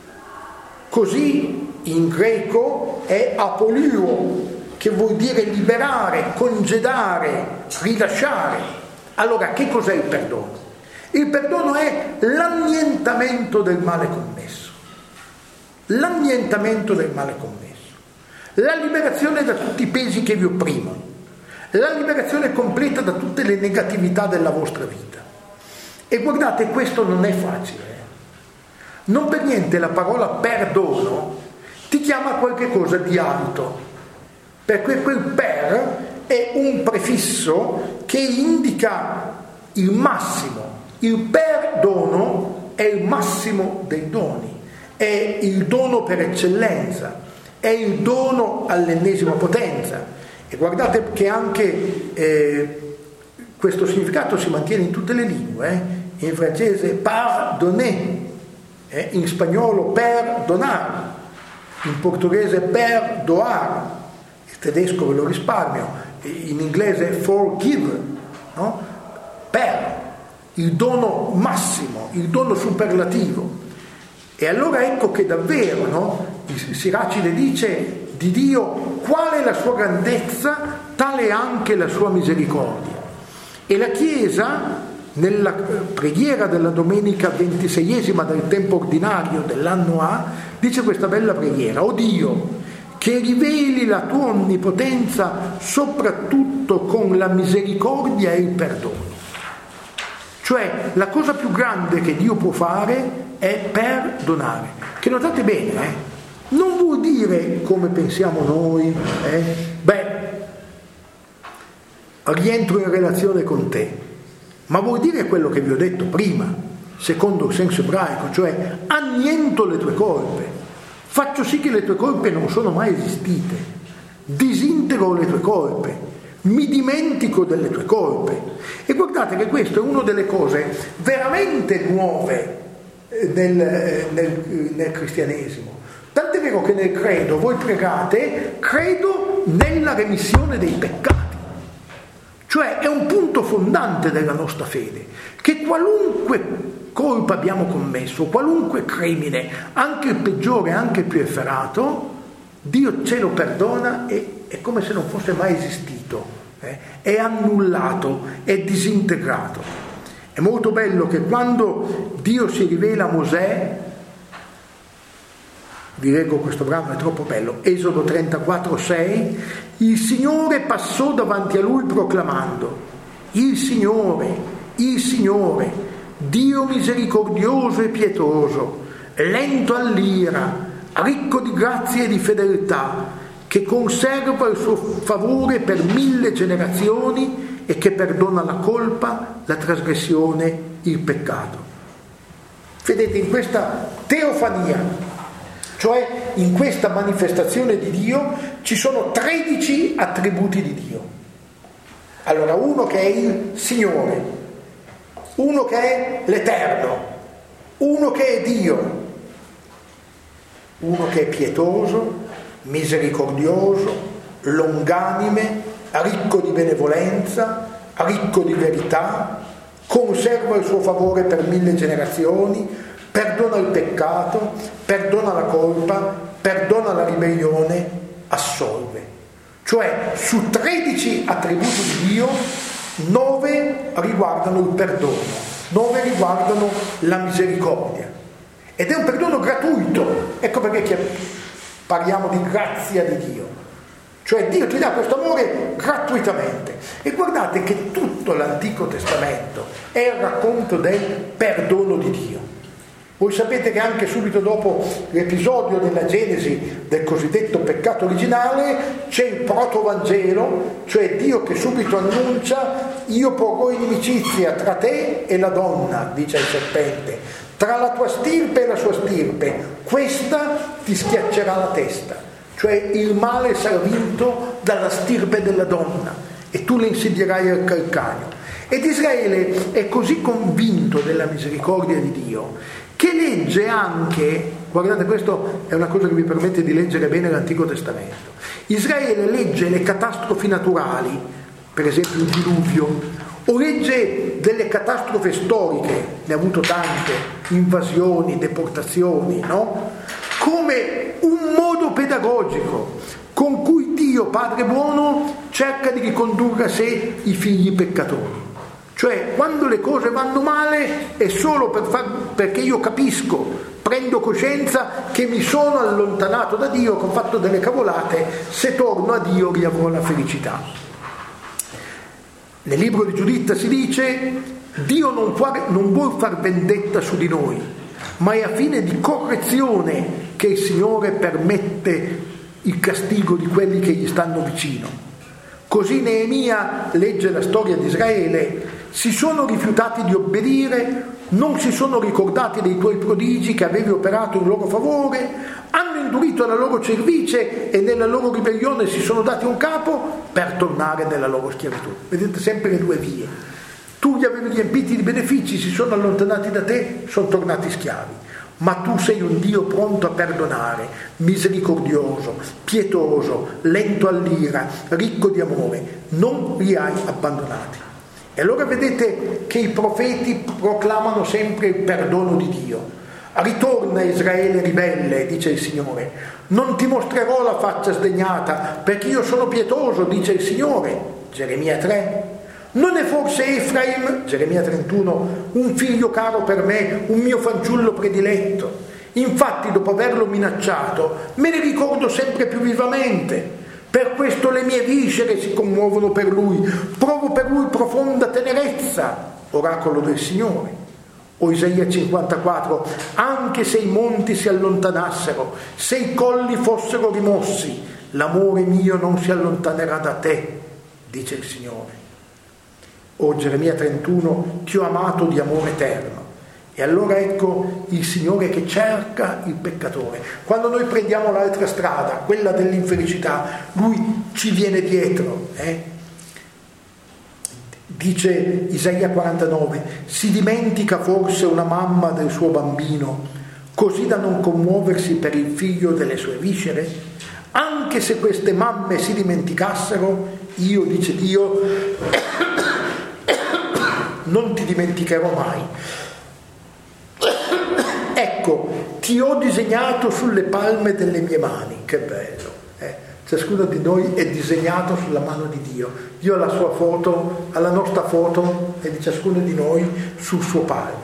Speaker 1: Così in greco è apolio, che vuol dire liberare, congedare, rilasciare. Allora, che cos'è il perdono? Il perdono è l'annientamento del male commesso. L'annientamento del male commesso. La liberazione da tutti i pesi che vi opprimono. La liberazione completa da tutte le negatività della vostra vita. E guardate, questo non è facile. Non per niente la parola perdono ti chiama qualche cosa di alto, perché quel per è un prefisso che indica il massimo. Il perdono è il massimo dei doni, è il dono per eccellenza, è il dono all'ennesima potenza. E guardate che anche eh, questo significato si mantiene in tutte le lingue, eh? In francese pardonner, eh? In spagnolo perdonare, in portoghese perdoare, in tedesco ve lo risparmio, in inglese forgive, no? Per il dono massimo, il dono superlativo. E allora ecco che davvero, no? Siracide dice di Dio: quale è la sua grandezza, tale anche la sua misericordia. E la Chiesa, nella preghiera della domenica ventiseiesima del tempo ordinario dell'anno A, dice questa bella preghiera: o Dio, che riveli la tua onnipotenza soprattutto con la misericordia e il perdono. Cioè, la cosa più grande che Dio può fare è perdonare. Che notate bene, eh? Non vuol dire come pensiamo noi, eh? Beh, rientro in relazione con te, ma vuol dire quello che vi ho detto prima, secondo il senso ebraico, cioè anniento le tue colpe, faccio sì che le tue colpe non sono mai esistite, disintegro le tue colpe, mi dimentico delle tue colpe. E guardate che questo è una delle cose veramente nuove nel, nel, nel cristianesimo. Tant'è vero che nel credo voi pregate: credo nella remissione dei peccati. Cioè è un punto fondante della nostra fede, che qualunque colpa abbiamo commesso, qualunque crimine, anche il peggiore, anche il più efferato, Dio ce lo perdona e è come se non fosse mai esistito, eh? È annullato, è disintegrato. È molto bello che quando Dio si rivela a Mosè, vi leggo questo brano, è troppo bello, Esodo trentaquattro sei, il Signore passò davanti a lui proclamando: il Signore, il Signore, Dio misericordioso e pietoso, lento all'ira, ricco di grazia e di fedeltà, che conserva il suo favore per mille generazioni e che perdona la colpa, la trasgressione, il peccato. Vedete, in questa teofania, cioè in questa manifestazione di Dio, ci sono tredici attributi di Dio. Allora, uno che è il Signore, uno che è l'Eterno, uno che è Dio, uno che è pietoso, misericordioso, longanime, ricco di benevolenza, ricco di verità, conserva il suo favore per mille generazioni, perdona il peccato, perdona la colpa, perdona la ribellione, assolve. Cioè, su tredici attributi di Dio, nove riguardano il perdono, nove riguardano la misericordia. Ed è un perdono gratuito. Ecco perché parliamo di grazia di Dio. Cioè Dio ti dà questo amore gratuitamente. E guardate che tutto l'Antico Testamento è il racconto del perdono di Dio. Voi sapete che anche subito dopo l'episodio della Genesi del cosiddetto peccato originale c'è il protovangelo, cioè Dio che subito annuncia: io porrò inimicizia tra te e la donna, dice il serpente, tra la tua stirpe e la sua stirpe, questa ti schiaccerà la testa. Cioè il male sarà vinto dalla stirpe della donna e tu le insidierai al calcagno. Ed Israele è così convinto della misericordia di Dio che legge anche, guardate, questo è una cosa che vi permette di leggere bene l'Antico Testamento. Israele legge le catastrofi naturali, per esempio il diluvio, o legge delle catastrofi storiche, ne ha avuto tante, invasioni, deportazioni, no? Come un modo pedagogico con cui Dio, Padre buono, cerca di ricondurre a sé i figli peccatori. Cioè, quando le cose vanno male è solo per far, perché io capisco, prendo coscienza che mi sono allontanato da Dio, che ho fatto delle cavolate, se torno a Dio riavrò la felicità. Nel libro di Giuditta si dice: Dio non, fa, non vuol far vendetta su di noi, ma è a fine di correzione che il Signore permette il castigo di quelli che gli stanno vicino. Così Neemia legge la storia di Israele: si sono rifiutati di obbedire, non si sono ricordati dei tuoi prodigi che avevi operato in loro favore, hanno indurito la loro cervice e nella loro ribellione si sono dati un capo per tornare nella loro schiavitù. Vedete sempre le due vie. Tu li avevi riempiti di benefici, si sono allontanati da te, sono tornati schiavi. Ma tu sei un Dio pronto a perdonare, misericordioso, pietoso, lento all'ira, ricco di amore, non li hai abbandonati. E allora vedete che i profeti proclamano sempre il perdono di Dio. Ritorna Israele ribelle, dice il Signore, non ti mostrerò la faccia sdegnata, perché io sono pietoso, dice il Signore, Geremia tre. Non è forse Efraim, Geremia trentuno, un figlio caro per me, un mio fanciullo prediletto? Infatti, dopo averlo minacciato, me ne ricordo sempre più vivamente. Per questo le mie viscere si commuovono per lui, provo per lui profonda tenerezza, oracolo del Signore. O Isaia cinquantaquattro, anche se i monti si allontanassero, se i colli fossero rimossi, l'amore mio non si allontanerà da te, dice il Signore. O Geremia trentuno, ti ho amato di amore eterno. E allora ecco il Signore che cerca il peccatore. Quando noi prendiamo l'altra strada, quella dell'infelicità, Lui ci viene dietro. Eh? Dice Isaia quarantanove, si dimentica forse una mamma del suo bambino, così da non commuoversi per il figlio delle sue viscere? Anche se queste mamme si dimenticassero, io, dice Dio, non ti dimenticherò mai. Ecco, ti ho disegnato sulle palme delle mie mani, che bello, eh? ciascuno di noi è disegnato sulla mano di Dio. Dio ha la sua foto, ha la nostra foto e di ciascuno di noi sul suo palmo.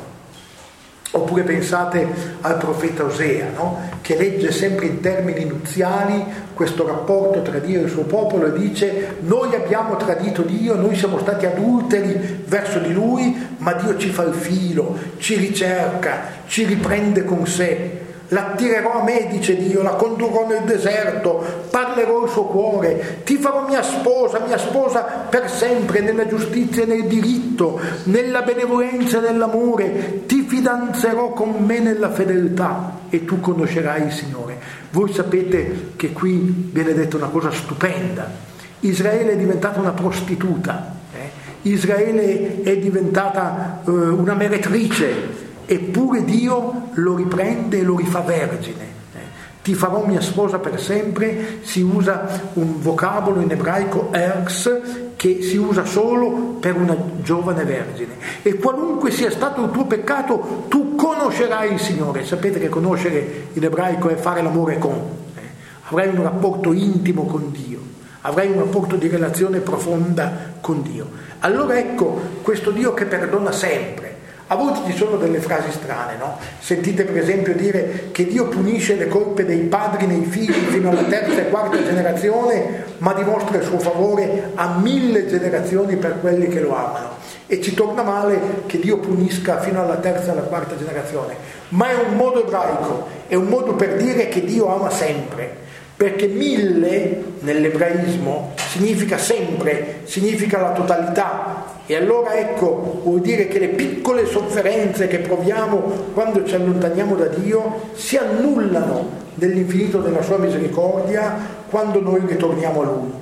Speaker 1: Oppure pensate al profeta Osea, no? Che legge sempre in termini nuziali questo rapporto tra Dio e il suo popolo e dice: noi abbiamo tradito Dio, noi siamo stati adulteri verso di Lui, ma Dio ci fa il filo, ci ricerca, ci riprende con sé. L'attirerò a me, dice Dio, la condurrò nel deserto, parlerò il suo cuore, ti farò mia sposa, mia sposa per sempre, nella giustizia e nel diritto, nella benevolenza e nell'amore, ti fidanzerò con me nella fedeltà e tu conoscerai il Signore. Voi sapete che qui viene detta una cosa stupenda: Israele è diventata una prostituta, eh? Israele è diventata eh, una meretrice, eppure Dio lo riprende e lo rifà vergine. Eh, ti farò mia sposa per sempre, si usa un vocabolo in ebraico, erx, che si usa solo per una giovane vergine. E qualunque sia stato il tuo peccato, tu conoscerai il Signore. Sapete che conoscere in ebraico è fare l'amore con. Eh, avrai un rapporto intimo con Dio, avrai un rapporto di relazione profonda con Dio. Allora ecco questo Dio che perdona sempre. A volte ci sono delle frasi strane, no? Sentite per esempio dire che Dio punisce le colpe dei padri nei figli fino alla terza e quarta generazione, ma dimostra il suo favore a mille generazioni per quelli che lo amano. E ci torna male che Dio punisca fino alla terza e alla quarta generazione, ma è un modo ebraico, è un modo per dire che Dio ama sempre. Perché mille nell'ebraismo significa sempre, significa la totalità. E allora ecco, vuol dire che le piccole sofferenze che proviamo quando ci allontaniamo da Dio si annullano nell'infinito della sua misericordia quando noi ritorniamo a Lui.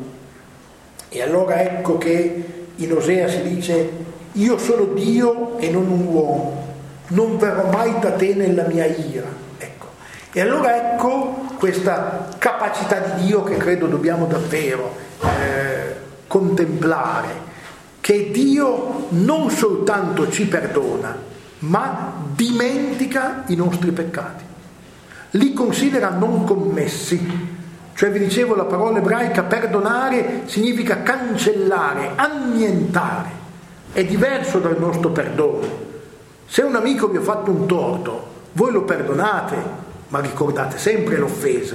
Speaker 1: E allora ecco che in Osea si dice: io sono Dio e non un uomo, non verrò mai da te nella mia ira. E allora ecco questa capacità di Dio che credo dobbiamo davvero eh, contemplare, che Dio non soltanto ci perdona, ma dimentica i nostri peccati, li considera non commessi. Cioè vi dicevo, la parola ebraica perdonare significa cancellare, annientare, è diverso dal nostro perdono. Se un amico vi ha fatto un torto, voi lo perdonate, ma ricordate sempre l'offesa.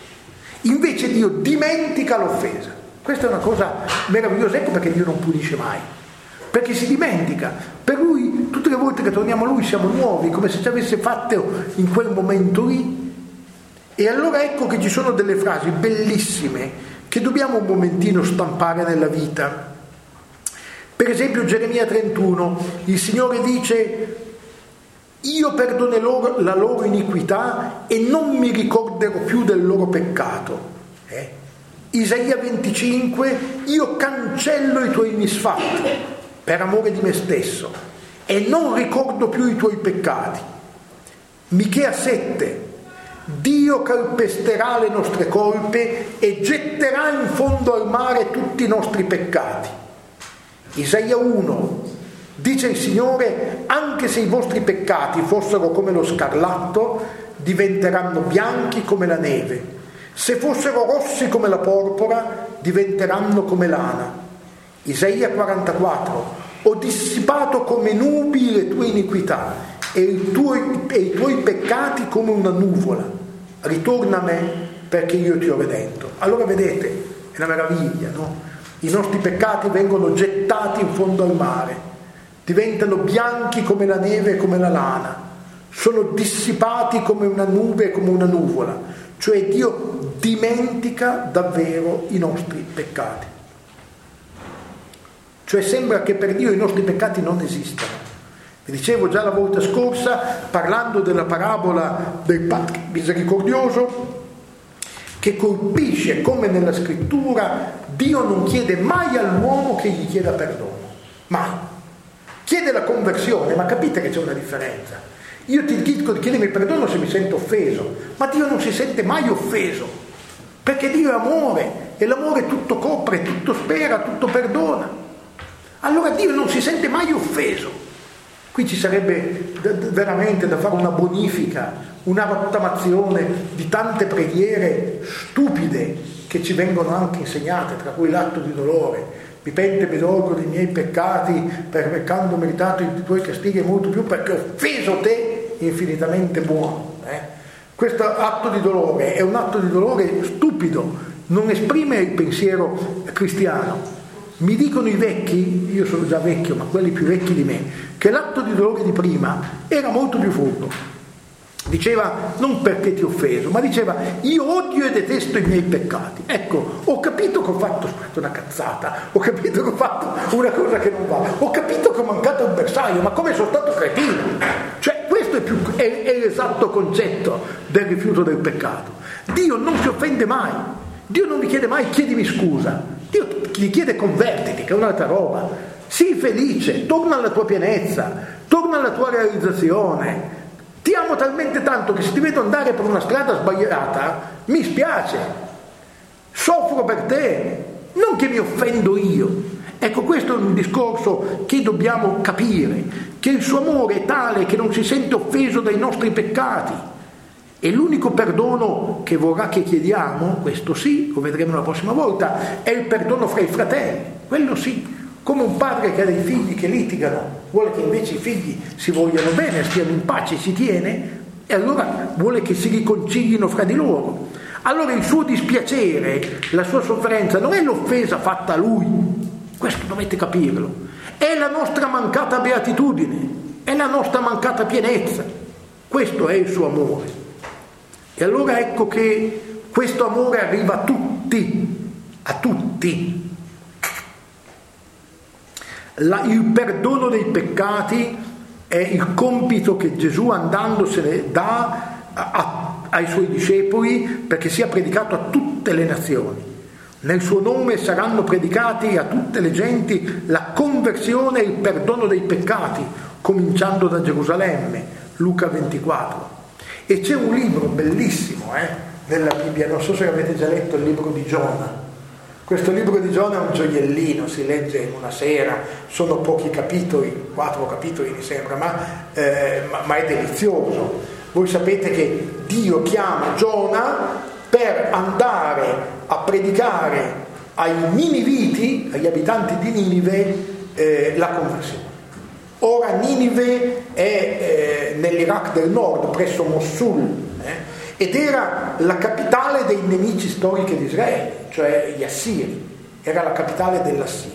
Speaker 1: Invece Dio dimentica l'offesa. Questa è una cosa meravigliosa, ecco perché Dio non punisce mai, perché si dimentica. Per Lui, tutte le volte che torniamo a Lui siamo nuovi, come se ci avesse fatto in quel momento lì. E allora ecco che ci sono delle frasi bellissime che dobbiamo un momentino stampare nella vita. Per esempio Geremia trentuno, il Signore dice: io perdonerò la loro iniquità e non mi ricorderò più del loro peccato. Eh? Isaia venticinque, io cancello i tuoi misfatti per amore di me stesso e non ricordo più i tuoi peccati. Michea sette, Dio calpesterà le nostre colpe e getterà in fondo al mare tutti i nostri peccati. Isaia uno, dice il Signore: anche se i vostri peccati fossero come lo scarlatto, diventeranno bianchi come la neve. Se fossero rossi come la porpora, diventeranno come lana. Isaia quarantaquattro: ho dissipato come nubi le tue iniquità e i tuoi, e i tuoi peccati come una nuvola. Ritorna a me perché io ti ho redento. Allora vedete, è una meraviglia, no? I nostri peccati vengono gettati in fondo al mare, diventano bianchi come la neve e come la lana, sono dissipati come una nube e come una nuvola. Cioè Dio dimentica davvero i nostri peccati. Cioè sembra che per Dio i nostri peccati non esistano. Vi dicevo già la volta scorsa, parlando della parabola del Padre misericordioso, che colpisce come nella scrittura Dio non chiede mai all'uomo che gli chieda perdono, mai. Chiede la conversione, ma capite che c'è una differenza. Io ti dico di chiedermi perdono se mi sento offeso, ma Dio non si sente mai offeso, perché Dio è amore, e l'amore tutto copre, tutto spera, tutto perdona. Allora Dio non si sente mai offeso. Qui ci sarebbe veramente da fare una bonifica, una rottamazione di tante preghiere stupide che ci vengono anche insegnate, tra cui l'atto di dolore. Mi pente, mi dolgo dei miei peccati, perché peccando meritato i tuoi castighi è molto più, perché ho offeso te infinitamente buono. Eh? Questo atto di dolore è un atto di dolore stupido, non esprime il pensiero cristiano. Mi dicono i vecchi, io sono già vecchio, ma quelli più vecchi di me, che l'atto di dolore di prima era molto più furbo. Diceva non perché ti ho offeso, ma diceva io odio e detesto i miei peccati. Ecco, ho capito che ho fatto una cazzata, ho capito che ho fatto una cosa che non va, ho capito che ho mancato il bersaglio, ma come sono stato cretino. Cioè questo è, più, è, è l'esatto concetto del rifiuto del peccato. Dio non si offende mai, Dio non vi chiede mai chiedimi scusa, Dio ti chiede convertiti, che è un'altra roba. Sii felice, torna alla tua pienezza, torna alla tua realizzazione. Ti amo talmente tanto che se ti vedo andare per una strada sbagliata mi spiace, soffro per te, non che mi offendo io. Ecco, questo è un discorso che dobbiamo capire, che il suo amore è tale che non si sente offeso dai nostri peccati, e l'unico perdono che vorrà che chiediamo, questo sì, lo vedremo la prossima volta, è il perdono fra i fratelli, quello sì. Come un padre che ha dei figli che litigano, vuole che invece i figli si vogliano bene, stiano in pace, si tiene, e allora vuole che si riconcilino fra di loro. Allora il suo dispiacere, la sua sofferenza non è l'offesa fatta a lui, questo dovete capirlo, è la nostra mancata beatitudine, è la nostra mancata pienezza, questo è il suo amore. E allora ecco che questo amore arriva a tutti, a tutti. La, il perdono dei peccati è il compito che Gesù andandosene dà a, a, ai suoi discepoli perché sia predicato a tutte le nazioni. Nel suo nome saranno predicati a tutte le genti la conversione e il perdono dei peccati, cominciando da Gerusalemme, Luca ventiquattro. E c'è un libro bellissimo eh, nella Bibbia, non so se avete già letto il libro di Giona. Questo libro di Giona è un gioiellino, si legge in una sera, sono pochi capitoli, quattro capitoli mi sembra, ma, eh, ma, ma è delizioso. Voi sapete che Dio chiama Giona per andare a predicare ai niniviti, agli abitanti di Ninive, eh, la conversione. Ora Ninive è eh, nell'Iraq del nord, presso Mosul, eh, ed era la capitale dei nemici storici di Israele, cioè gli Assiri, era la capitale dell'Assiria.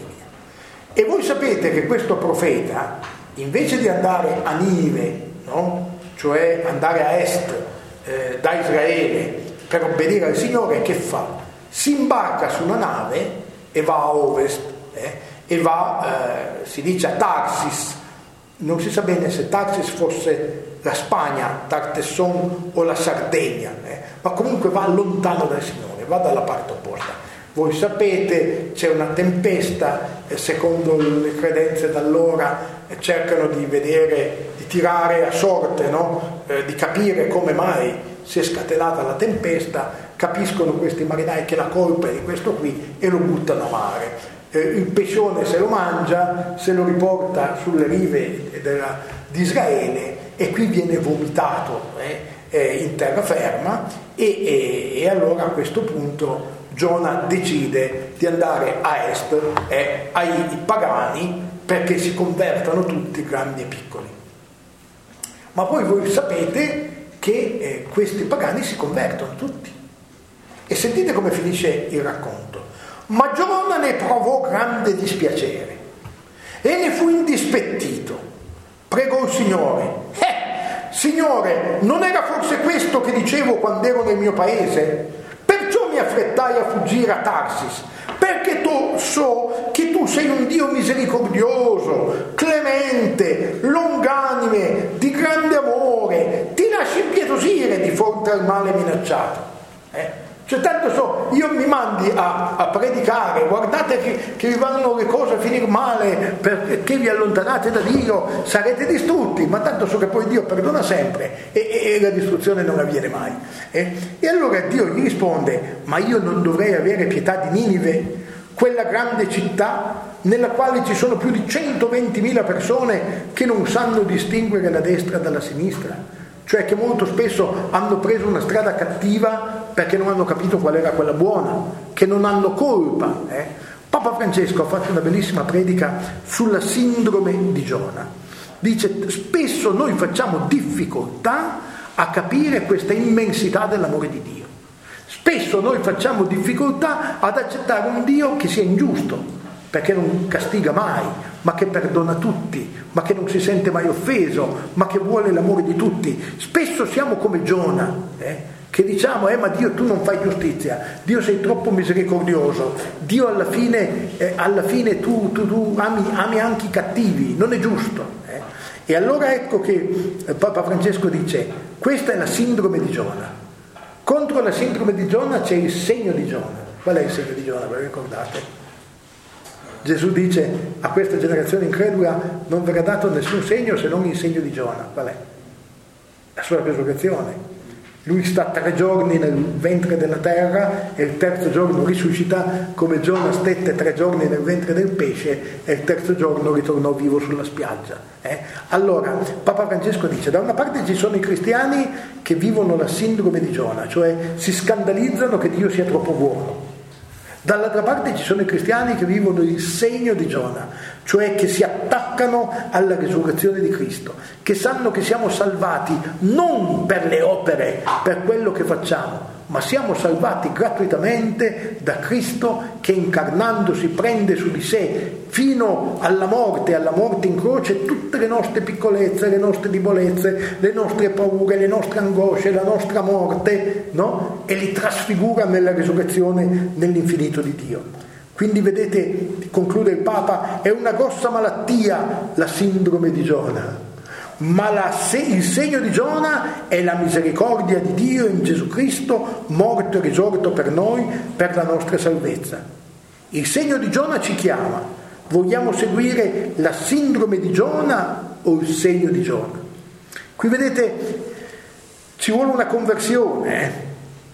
Speaker 1: E voi sapete che questo profeta, invece di andare a Ninive, no? Cioè andare a est eh, da Israele per obbedire al Signore, che fa? Si imbarca su una nave e va a ovest, eh, e va, eh, si dice, a Tarsis. Non si sa bene se Tarsis fosse la Spagna, Tartesson o la Sardegna, eh? ma comunque va lontano dal Signore, va dalla parte opposta. Voi sapete, c'è una tempesta, e secondo le credenze d'allora eh, cercano di vedere, di tirare a sorte, no? eh, di capire come mai si è scatenata la tempesta, capiscono questi marinai che la colpa è di questo qui e lo buttano a mare. Eh, il pescione se lo mangia, se lo riporta sulle rive della, di Israele, e qui viene vomitato eh, eh, in terraferma e, e, e allora a questo punto Giona decide di andare a est eh, ai pagani perché si convertano tutti, grandi e piccoli. Ma poi voi sapete che eh, questi pagani si convertono tutti, e sentite come finisce il racconto. Ma Giona ne provò grande dispiacere e ne fu indispettito. Pregò il Signore: eh, Signore, non era forse questo che dicevo quando ero nel mio paese? Perciò mi affrettai a fuggire a Tarsis, perché tu so che tu sei un Dio misericordioso, clemente, longanime, di grande amore, ti lasci impietosire di fronte al male minacciato. Eh? Cioè, tanto so, io mi mandi a, a predicare, guardate che, che vi vanno le cose a finire male perché vi allontanate da Dio, sarete distrutti, ma tanto so che poi Dio perdona sempre e, e, e la distruzione non avviene mai. Eh? E allora Dio gli risponde: ma io non dovrei avere pietà di Ninive, quella grande città nella quale ci sono più di centoventimila persone che non sanno distinguere la destra dalla sinistra, cioè che molto spesso hanno preso una strada cattiva perché non hanno capito qual era quella buona, che non hanno colpa. Eh? Papa Francesco ha fatto una bellissima predica sulla sindrome di Giona. Dice: spesso noi facciamo difficoltà a capire questa immensità dell'amore di Dio. Spesso noi facciamo difficoltà ad accettare un Dio che sia ingiusto, perché non castiga mai, ma che perdona tutti, ma che non si sente mai offeso, ma che vuole l'amore di tutti. Spesso siamo come Giona, eh, che diciamo: eh ma Dio, tu non fai giustizia, Dio sei troppo misericordioso, Dio alla fine, eh, alla fine tu, tu, tu ami, ami anche i cattivi, non è giusto. Eh. E allora ecco che eh, Papa Francesco dice: questa è la sindrome di Giona. Contro la sindrome di Giona c'è il segno di Giona. Qual è il segno di Giona? Ve lo ricordate? Gesù dice a questa generazione incredula: non verrà dato nessun segno se non il segno di Giona. Qual è? La sua resurrezione. Lui sta tre giorni nel ventre della terra e il terzo giorno risuscita, come Giona stette tre giorni nel ventre del pesce e il terzo giorno ritornò vivo sulla spiaggia. Eh? Allora Papa Francesco dice: da una parte ci sono i cristiani che vivono la sindrome di Giona, cioè si scandalizzano che Dio sia troppo buono. Dall'altra parte ci sono i cristiani che vivono il segno di Giona, cioè che si attaccano alla risurrezione di Cristo, che sanno che siamo salvati non per le opere, per quello che facciamo, ma siamo salvati gratuitamente da Cristo, che incarnandosi prende su di sé fino alla morte, alla morte in croce, tutte le nostre piccolezze, le nostre debolezze, le nostre paure, le nostre angosce, la nostra morte, no? E li trasfigura nella risurrezione, nell'infinito di Dio. Quindi vedete, conclude il Papa, è una grossa malattia la sindrome di Giona, ma la, il segno di Giona è la misericordia di Dio in Gesù Cristo, morto e risorto per noi, per la nostra salvezza. Il segno di Giona ci chiama: vogliamo seguire la sindrome di Giona o il segno di Giona? Qui vedete, ci vuole una conversione, eh?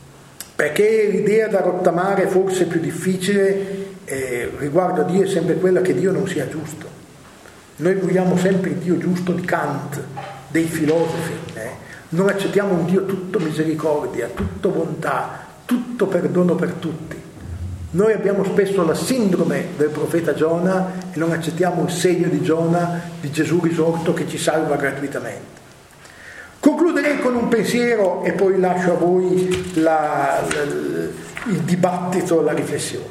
Speaker 1: Perché l'idea da rottamare forse più difficile eh, riguardo a Dio è sempre quella che Dio non sia giusto. Noi vogliamo sempre il Dio giusto di Kant, dei filosofi, eh? Non accettiamo un Dio tutto misericordia, tutto bontà, tutto perdono per tutti. Noi abbiamo spesso la sindrome del profeta Giona e non accettiamo il segno di Giona, di Gesù risorto, che ci salva gratuitamente. Concluderei con un pensiero e poi lascio a voi la, la, il dibattito, la riflessione.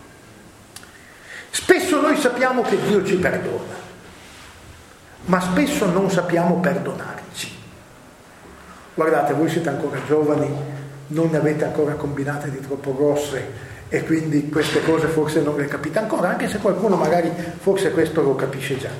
Speaker 1: Spesso noi sappiamo che Dio ci perdona, ma spesso non sappiamo perdonarci. Guardate, voi siete ancora giovani, non ne avete ancora combinate di troppo grosse e quindi queste cose forse non le capite ancora, anche se qualcuno magari forse questo lo capisce già.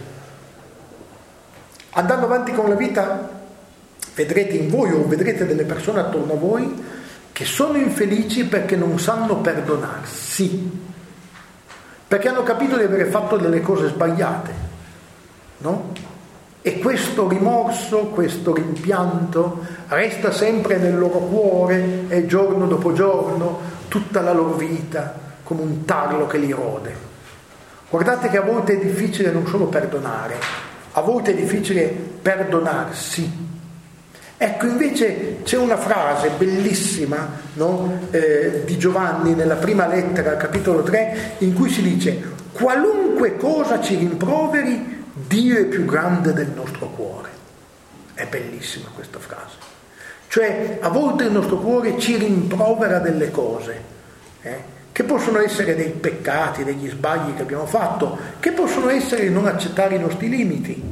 Speaker 1: Andando avanti con la vita vedrete in voi o vedrete delle persone attorno a voi che sono infelici perché non sanno perdonarsi, perché hanno capito di avere fatto delle cose sbagliate, no? E questo rimorso, questo rimpianto resta sempre nel loro cuore e giorno dopo giorno, tutta la loro vita, come un tarlo che li rode. Guardate che a volte è difficile non solo perdonare, a volte è difficile perdonarsi. Ecco, invece c'è una frase bellissima, no? eh, di Giovanni nella prima lettera, capitolo tre, in cui si dice: qualunque cosa ci rimproveri, Dio è più grande del nostro cuore. È bellissima questa frase. Cioè, a volte il nostro cuore ci rimprovera delle cose, eh, che possono essere dei peccati, degli sbagli che abbiamo fatto, che possono essere il non accettare i nostri limiti,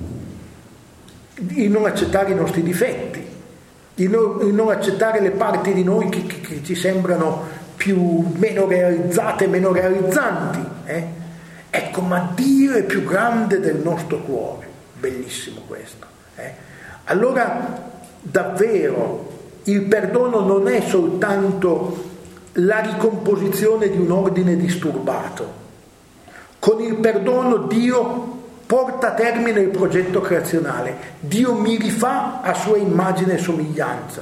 Speaker 1: il non accettare i nostri difetti, il non, il non accettare le parti di noi che, che, che ci sembrano più meno realizzate, meno realizzanti. Eh? Ecco, ma Dio è più grande del nostro cuore. Bellissimo questo. Eh? Allora, davvero, il perdono non è soltanto la ricomposizione di un ordine disturbato. Con il perdono Dio porta a termine il progetto creazionale. Dio mi rifà a sua immagine e somiglianza.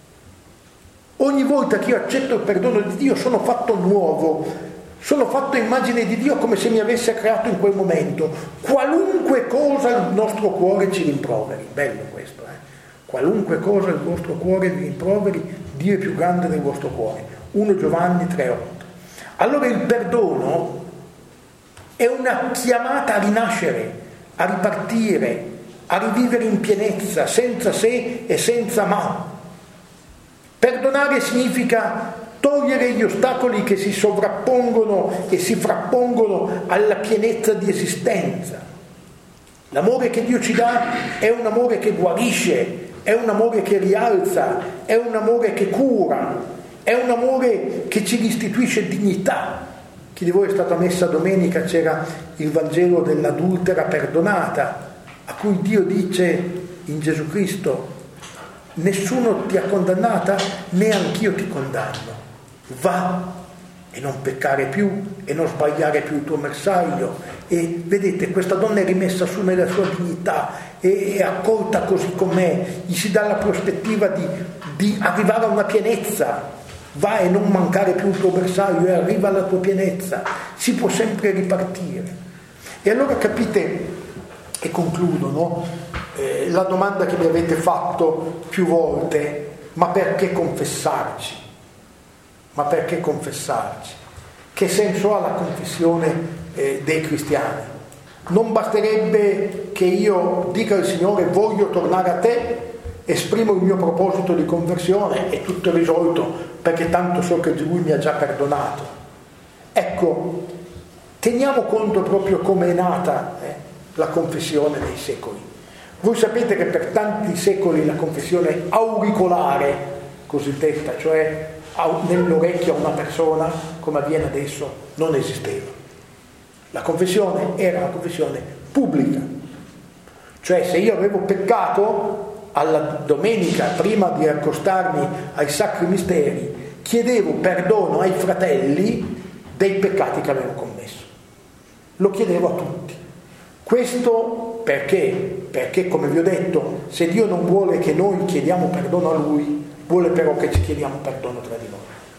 Speaker 1: Ogni volta che io accetto il perdono di Dio sono fatto nuovo, sono fatto immagine di Dio come se mi avesse creato in quel momento. Qualunque cosa il nostro cuore ci rimproveri. Bello questo, eh? qualunque cosa il vostro cuore vi rimproveri, Dio è più grande del vostro cuore. primo Giovanni tre otto. Allora il perdono è una chiamata a rinascere, a ripartire, a rivivere in pienezza, senza se e senza ma. Perdonare significa togliere gli ostacoli che si sovrappongono e si frappongono alla pienezza di esistenza. L'amore che Dio ci dà è un amore che guarisce, è un amore che rialza, è un amore che cura, è un amore che ci restituisce dignità. Chi di voi è stato a messa domenica, c'era il Vangelo dell'adultera perdonata, a cui Dio dice in Gesù Cristo: nessuno ti ha condannata, neanch'io ti condanno. Va e non peccare più e non sbagliare più il tuo bersaglio. E vedete, questa donna è rimessa su nella sua dignità, è accolta così com'è, gli si dà la prospettiva di, di arrivare a una pienezza. Va e non mancare più il tuo bersaglio e arriva alla tua pienezza, si può sempre ripartire. E allora capite, e concludo, no? Eh, la domanda che mi avete fatto più volte: ma perché confessarci? Ma perché confessarci? Che senso ha la confessione eh, dei cristiani? Non basterebbe che io dica al Signore: voglio tornare a te, esprimo il mio proposito di conversione e tutto è risolto, perché tanto so che Lui mi ha già perdonato. Ecco, teniamo conto proprio come è nata eh, la confessione nei secoli. Voi sapete che per tanti secoli la confessione auricolare cosiddetta, cioè nell'orecchio a una persona, come avviene adesso, non esisteva. La confessione era una confessione pubblica, cioè se io avevo peccato, alla domenica prima di accostarmi ai sacri misteri chiedevo perdono ai fratelli dei peccati che avevo commesso. Lo chiedevo a tutti. Questo perché? Perché, come vi ho detto, se Dio non vuole che noi chiediamo perdono a Lui, vuole però che ci chiediamo perdono tra di noi.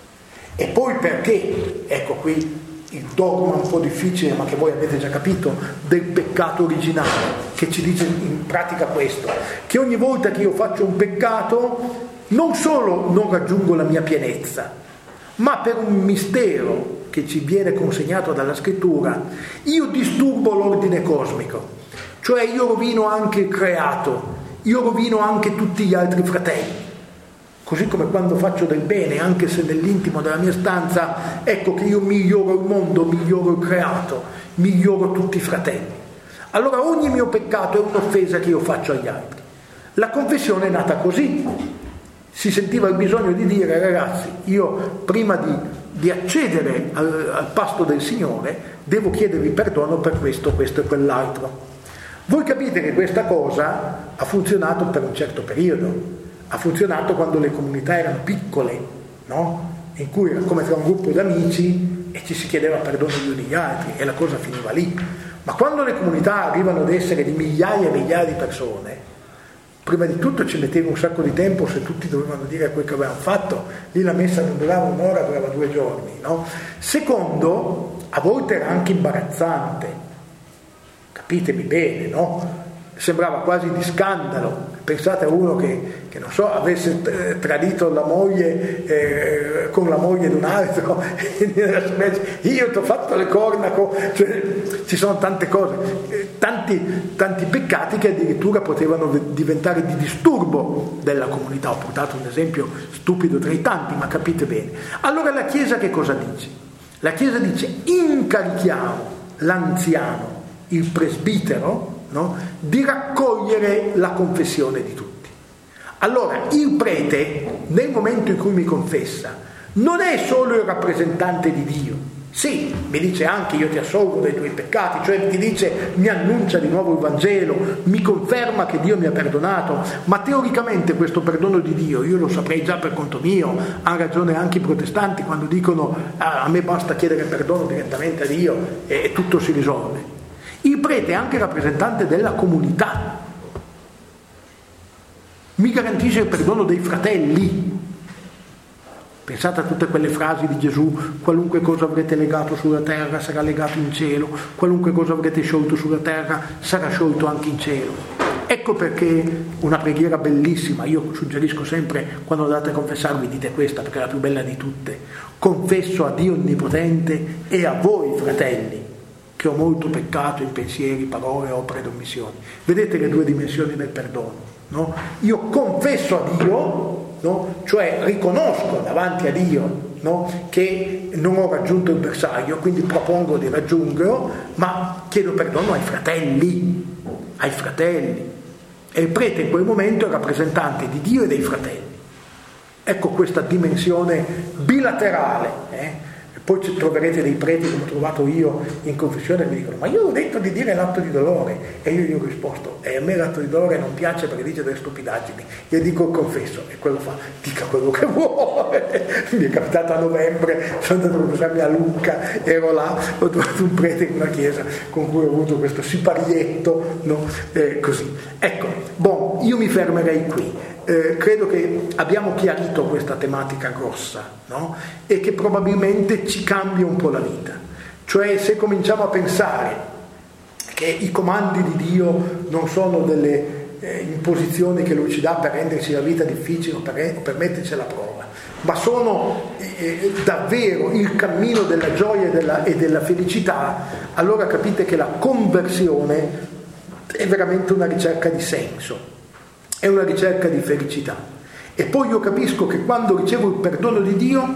Speaker 1: E poi perché, ecco qui il dogma un po' difficile, ma che voi avete già capito, del peccato originale, che ci dice in pratica questo: che ogni volta che io faccio un peccato non solo non raggiungo la mia pienezza, ma per un mistero che ci viene consegnato dalla scrittura io disturbo l'ordine cosmico, cioè io rovino anche il creato, io rovino anche tutti gli altri fratelli. Così come quando faccio del bene, anche se nell'intimo della mia stanza, ecco che io miglioro il mondo, miglioro il creato, miglioro tutti i fratelli. Allora ogni mio peccato è un'offesa che io faccio agli altri. La confessione è nata così. Si sentiva il bisogno di dire: ragazzi, io prima di, di accedere al, al pasto del Signore devo chiedervi perdono per questo, questo e quell'altro. Voi capite che questa cosa ha funzionato per un certo periodo. Ha funzionato quando le comunità erano piccole, no? In cui era come tra un gruppo di amici e ci si chiedeva perdono gli uni agli altri e la cosa finiva lì. Ma quando le comunità arrivano ad essere di migliaia e migliaia di persone, prima di tutto ci metteva un sacco di tempo, se tutti dovevano dire quel che avevano fatto, lì la messa non durava un'ora, durava due giorni, no? Secondo, a volte era anche imbarazzante, capitemi bene, no? Sembrava quasi di scandalo. Pensate a uno che, che non so, avesse eh, tradito la moglie eh, con la moglie di un altro, io ti ho fatto le corna con... cioè, ci sono tante cose, eh, tanti, tanti peccati che addirittura potevano diventare di disturbo della comunità. Ho portato un esempio stupido tra i tanti, ma capite bene. Allora la Chiesa che cosa dice? La Chiesa dice: incarichiamo l'anziano, il presbitero, no? Di raccogliere la confessione di tutti. Allora il prete, nel momento in cui mi confessa, non è solo il rappresentante di Dio. Sì, mi dice anche: io ti assolvo dai tuoi peccati, cioè ti dice, mi annuncia di nuovo il Vangelo, mi conferma che Dio mi ha perdonato, ma teoricamente questo perdono di Dio io lo saprei già per conto mio. Ha ragione anche i protestanti quando dicono: ah, a me basta chiedere perdono direttamente a Dio e, e tutto si risolve. Il prete è anche rappresentante della comunità, mi garantisce il perdono dei fratelli. Pensate a tutte quelle frasi di Gesù: qualunque cosa avrete legato sulla terra sarà legato in cielo, qualunque cosa avrete sciolto sulla terra sarà sciolto anche in cielo. Ecco perché una preghiera bellissima, io suggerisco sempre quando andate a confessarvi dite questa perché è la più bella di tutte: confesso a Dio Onnipotente e a voi fratelli che ho molto peccato in pensieri, parole, opere ed omissioni. Vedete le due dimensioni del perdono, no? Io confesso a Dio, no? Cioè riconosco davanti a Dio, no? Che non ho raggiunto il bersaglio, quindi propongo di raggiungerlo, ma chiedo perdono ai fratelli, ai fratelli. E il prete in quel momento è rappresentante di Dio e dei fratelli. Ecco questa dimensione bilaterale, eh? Poi ci troverete dei preti, come ho trovato io in confessione, che mi dicono: ma io ho detto di dire l'atto di dolore, e io gli ho risposto: e a me l'atto di dolore non piace perché dice delle stupidaggini, io dico confesso, e quello fa: dica quello che vuole. Mi è capitato a novembre, sono andato a confessarmi a Lucca, ero là, ho trovato un prete in una chiesa con cui ho avuto questo siparietto, no? Eh, così. Ecco, bon, io mi fermerei qui. Eh, credo che abbiamo chiarito questa tematica grossa, no? E che probabilmente ci cambia un po' la vita. Cioè, se cominciamo a pensare che i comandi di Dio non sono delle eh, imposizioni che Lui ci dà per renderci la vita difficile o per, per metterci alla prova, ma sono eh, davvero il cammino della gioia e della, e della felicità, allora capite che la conversione è veramente una ricerca di senso. È una ricerca di felicità. E poi io capisco che quando ricevo il perdono di Dio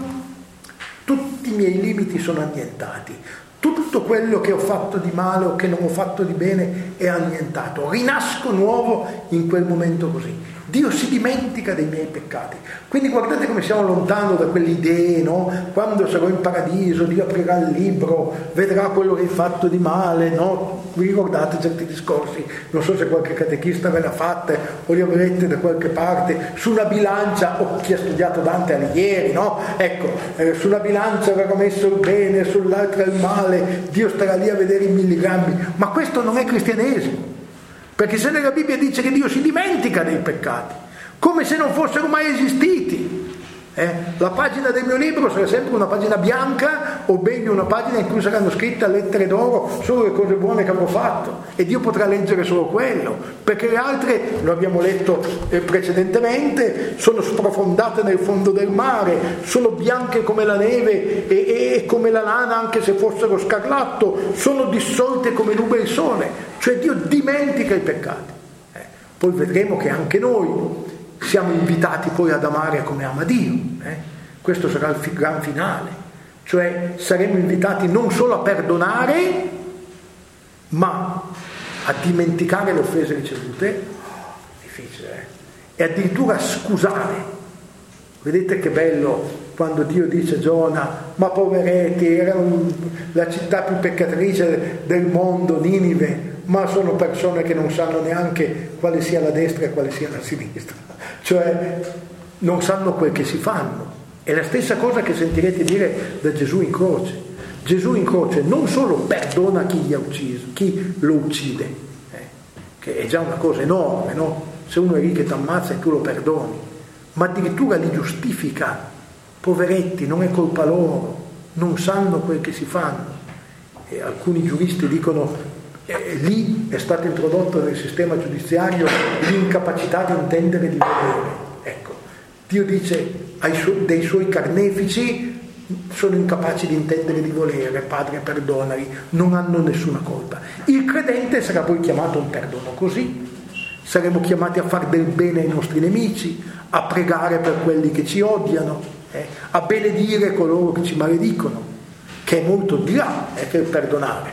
Speaker 1: tutti i miei limiti sono annientati, tutto quello che ho fatto di male o che non ho fatto di bene è annientato, rinasco nuovo in quel momento così. Dio si dimentica dei miei peccati. Quindi guardate come siamo lontano da quelle idee, no? Quando sarò in paradiso Dio aprirà il libro, vedrà quello che hai fatto di male, no? Vi ricordate certi discorsi? Non so se qualche catechista ve l'ha fatta o li avrete da qualche parte, su una bilancia, o chi ha studiato Dante Alighieri, no? Ecco, eh, su una bilancia verrà messo il bene, sull'altra il male, Dio starà lì a vedere i milligrammi. Ma questo non è cristianesimo. Perché se nella Bibbia dice che Dio si dimentica dei peccati, come se non fossero mai esistiti. Eh? La pagina del mio libro sarà sempre una pagina bianca, o meglio una pagina in cui saranno scritte a lettere d'oro solo le cose buone che avrò fatto, e Dio potrà leggere solo quello, perché le altre, lo abbiamo letto eh, precedentemente, sono sprofondate nel fondo del mare, sono bianche come la neve e, e come la lana anche se fossero scarlatto, sono dissolte come nube il sole. Cioè Dio dimentica i peccati. Eh, poi vedremo che anche noi siamo invitati poi ad amare come ama Dio. Eh? Questo sarà il fi- gran finale. Cioè saremo invitati non solo a perdonare, ma a dimenticare le offese ricevute. Oh, difficile, eh? E addirittura a scusare. Vedete che bello quando Dio dice a Giona: ma poveretti, erano la città più peccatrice del mondo, Ninive, ma sono persone che non sanno neanche quale sia la destra e quale sia la sinistra, cioè non sanno quel che si fanno. È la stessa cosa che sentirete dire da Gesù in croce. Gesù in croce non solo perdona chi gli ha ucciso, chi lo uccide, eh, che è già una cosa enorme, no? Se uno è lì che ti ammazza e tu lo perdoni, ma addirittura li giustifica. Poveretti, non è colpa loro, non sanno quel che si fanno. E alcuni giuristi dicono: Eh, lì è stato introdotto nel sistema giudiziario l'incapacità di intendere di volere. Ecco, Dio dice ai su- dei suoi carnefici: sono incapaci di intendere di volere, Padre perdonali, non hanno nessuna colpa. Il credente sarà poi chiamato a un perdono così, saremo chiamati a fare del bene ai nostri nemici, a pregare per quelli che ci odiano, eh, a benedire coloro che ci maledicono, che è molto di là eh, che il perdonare.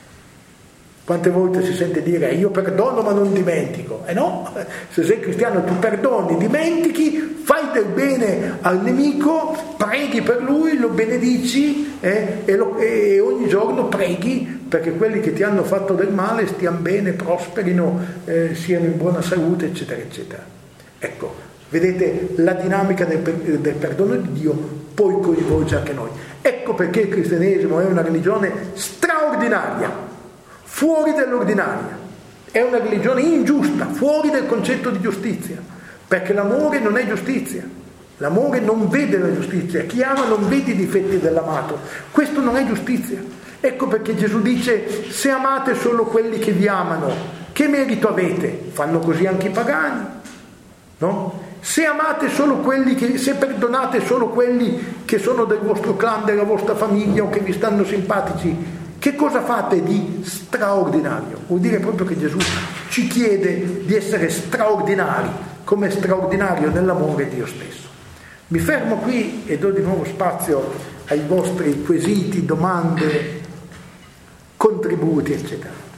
Speaker 1: Quante volte si sente dire: io perdono ma non dimentico. E eh no, se sei cristiano tu perdoni, dimentichi, fai del bene al nemico, preghi per lui, lo benedici eh, e, lo, e ogni giorno preghi perché quelli che ti hanno fatto del male stiano bene, prosperino, eh, siano in buona salute, eccetera, eccetera. Ecco, vedete la dinamica del, del perdono di Dio poi coinvolge anche noi. Ecco perché il cristianesimo è una religione straordinaria, fuori dell'ordinaria, è una religione ingiusta, fuori del concetto di giustizia, perché l'amore non è giustizia, l'amore non vede la giustizia, chi ama non vede i difetti dell'amato, questo non è giustizia. Ecco perché Gesù dice: se amate solo quelli che vi amano, che merito avete? Fanno così anche i pagani, no? Se amate solo quelli che, se perdonate solo quelli che sono del vostro clan, della vostra famiglia o che vi stanno simpatici, che cosa fate di straordinario? Vuol dire proprio che Gesù ci chiede di essere straordinari, come è straordinario nell'amore Dio stesso. Mi fermo qui e do di nuovo spazio ai vostri quesiti, domande, contributi, eccetera.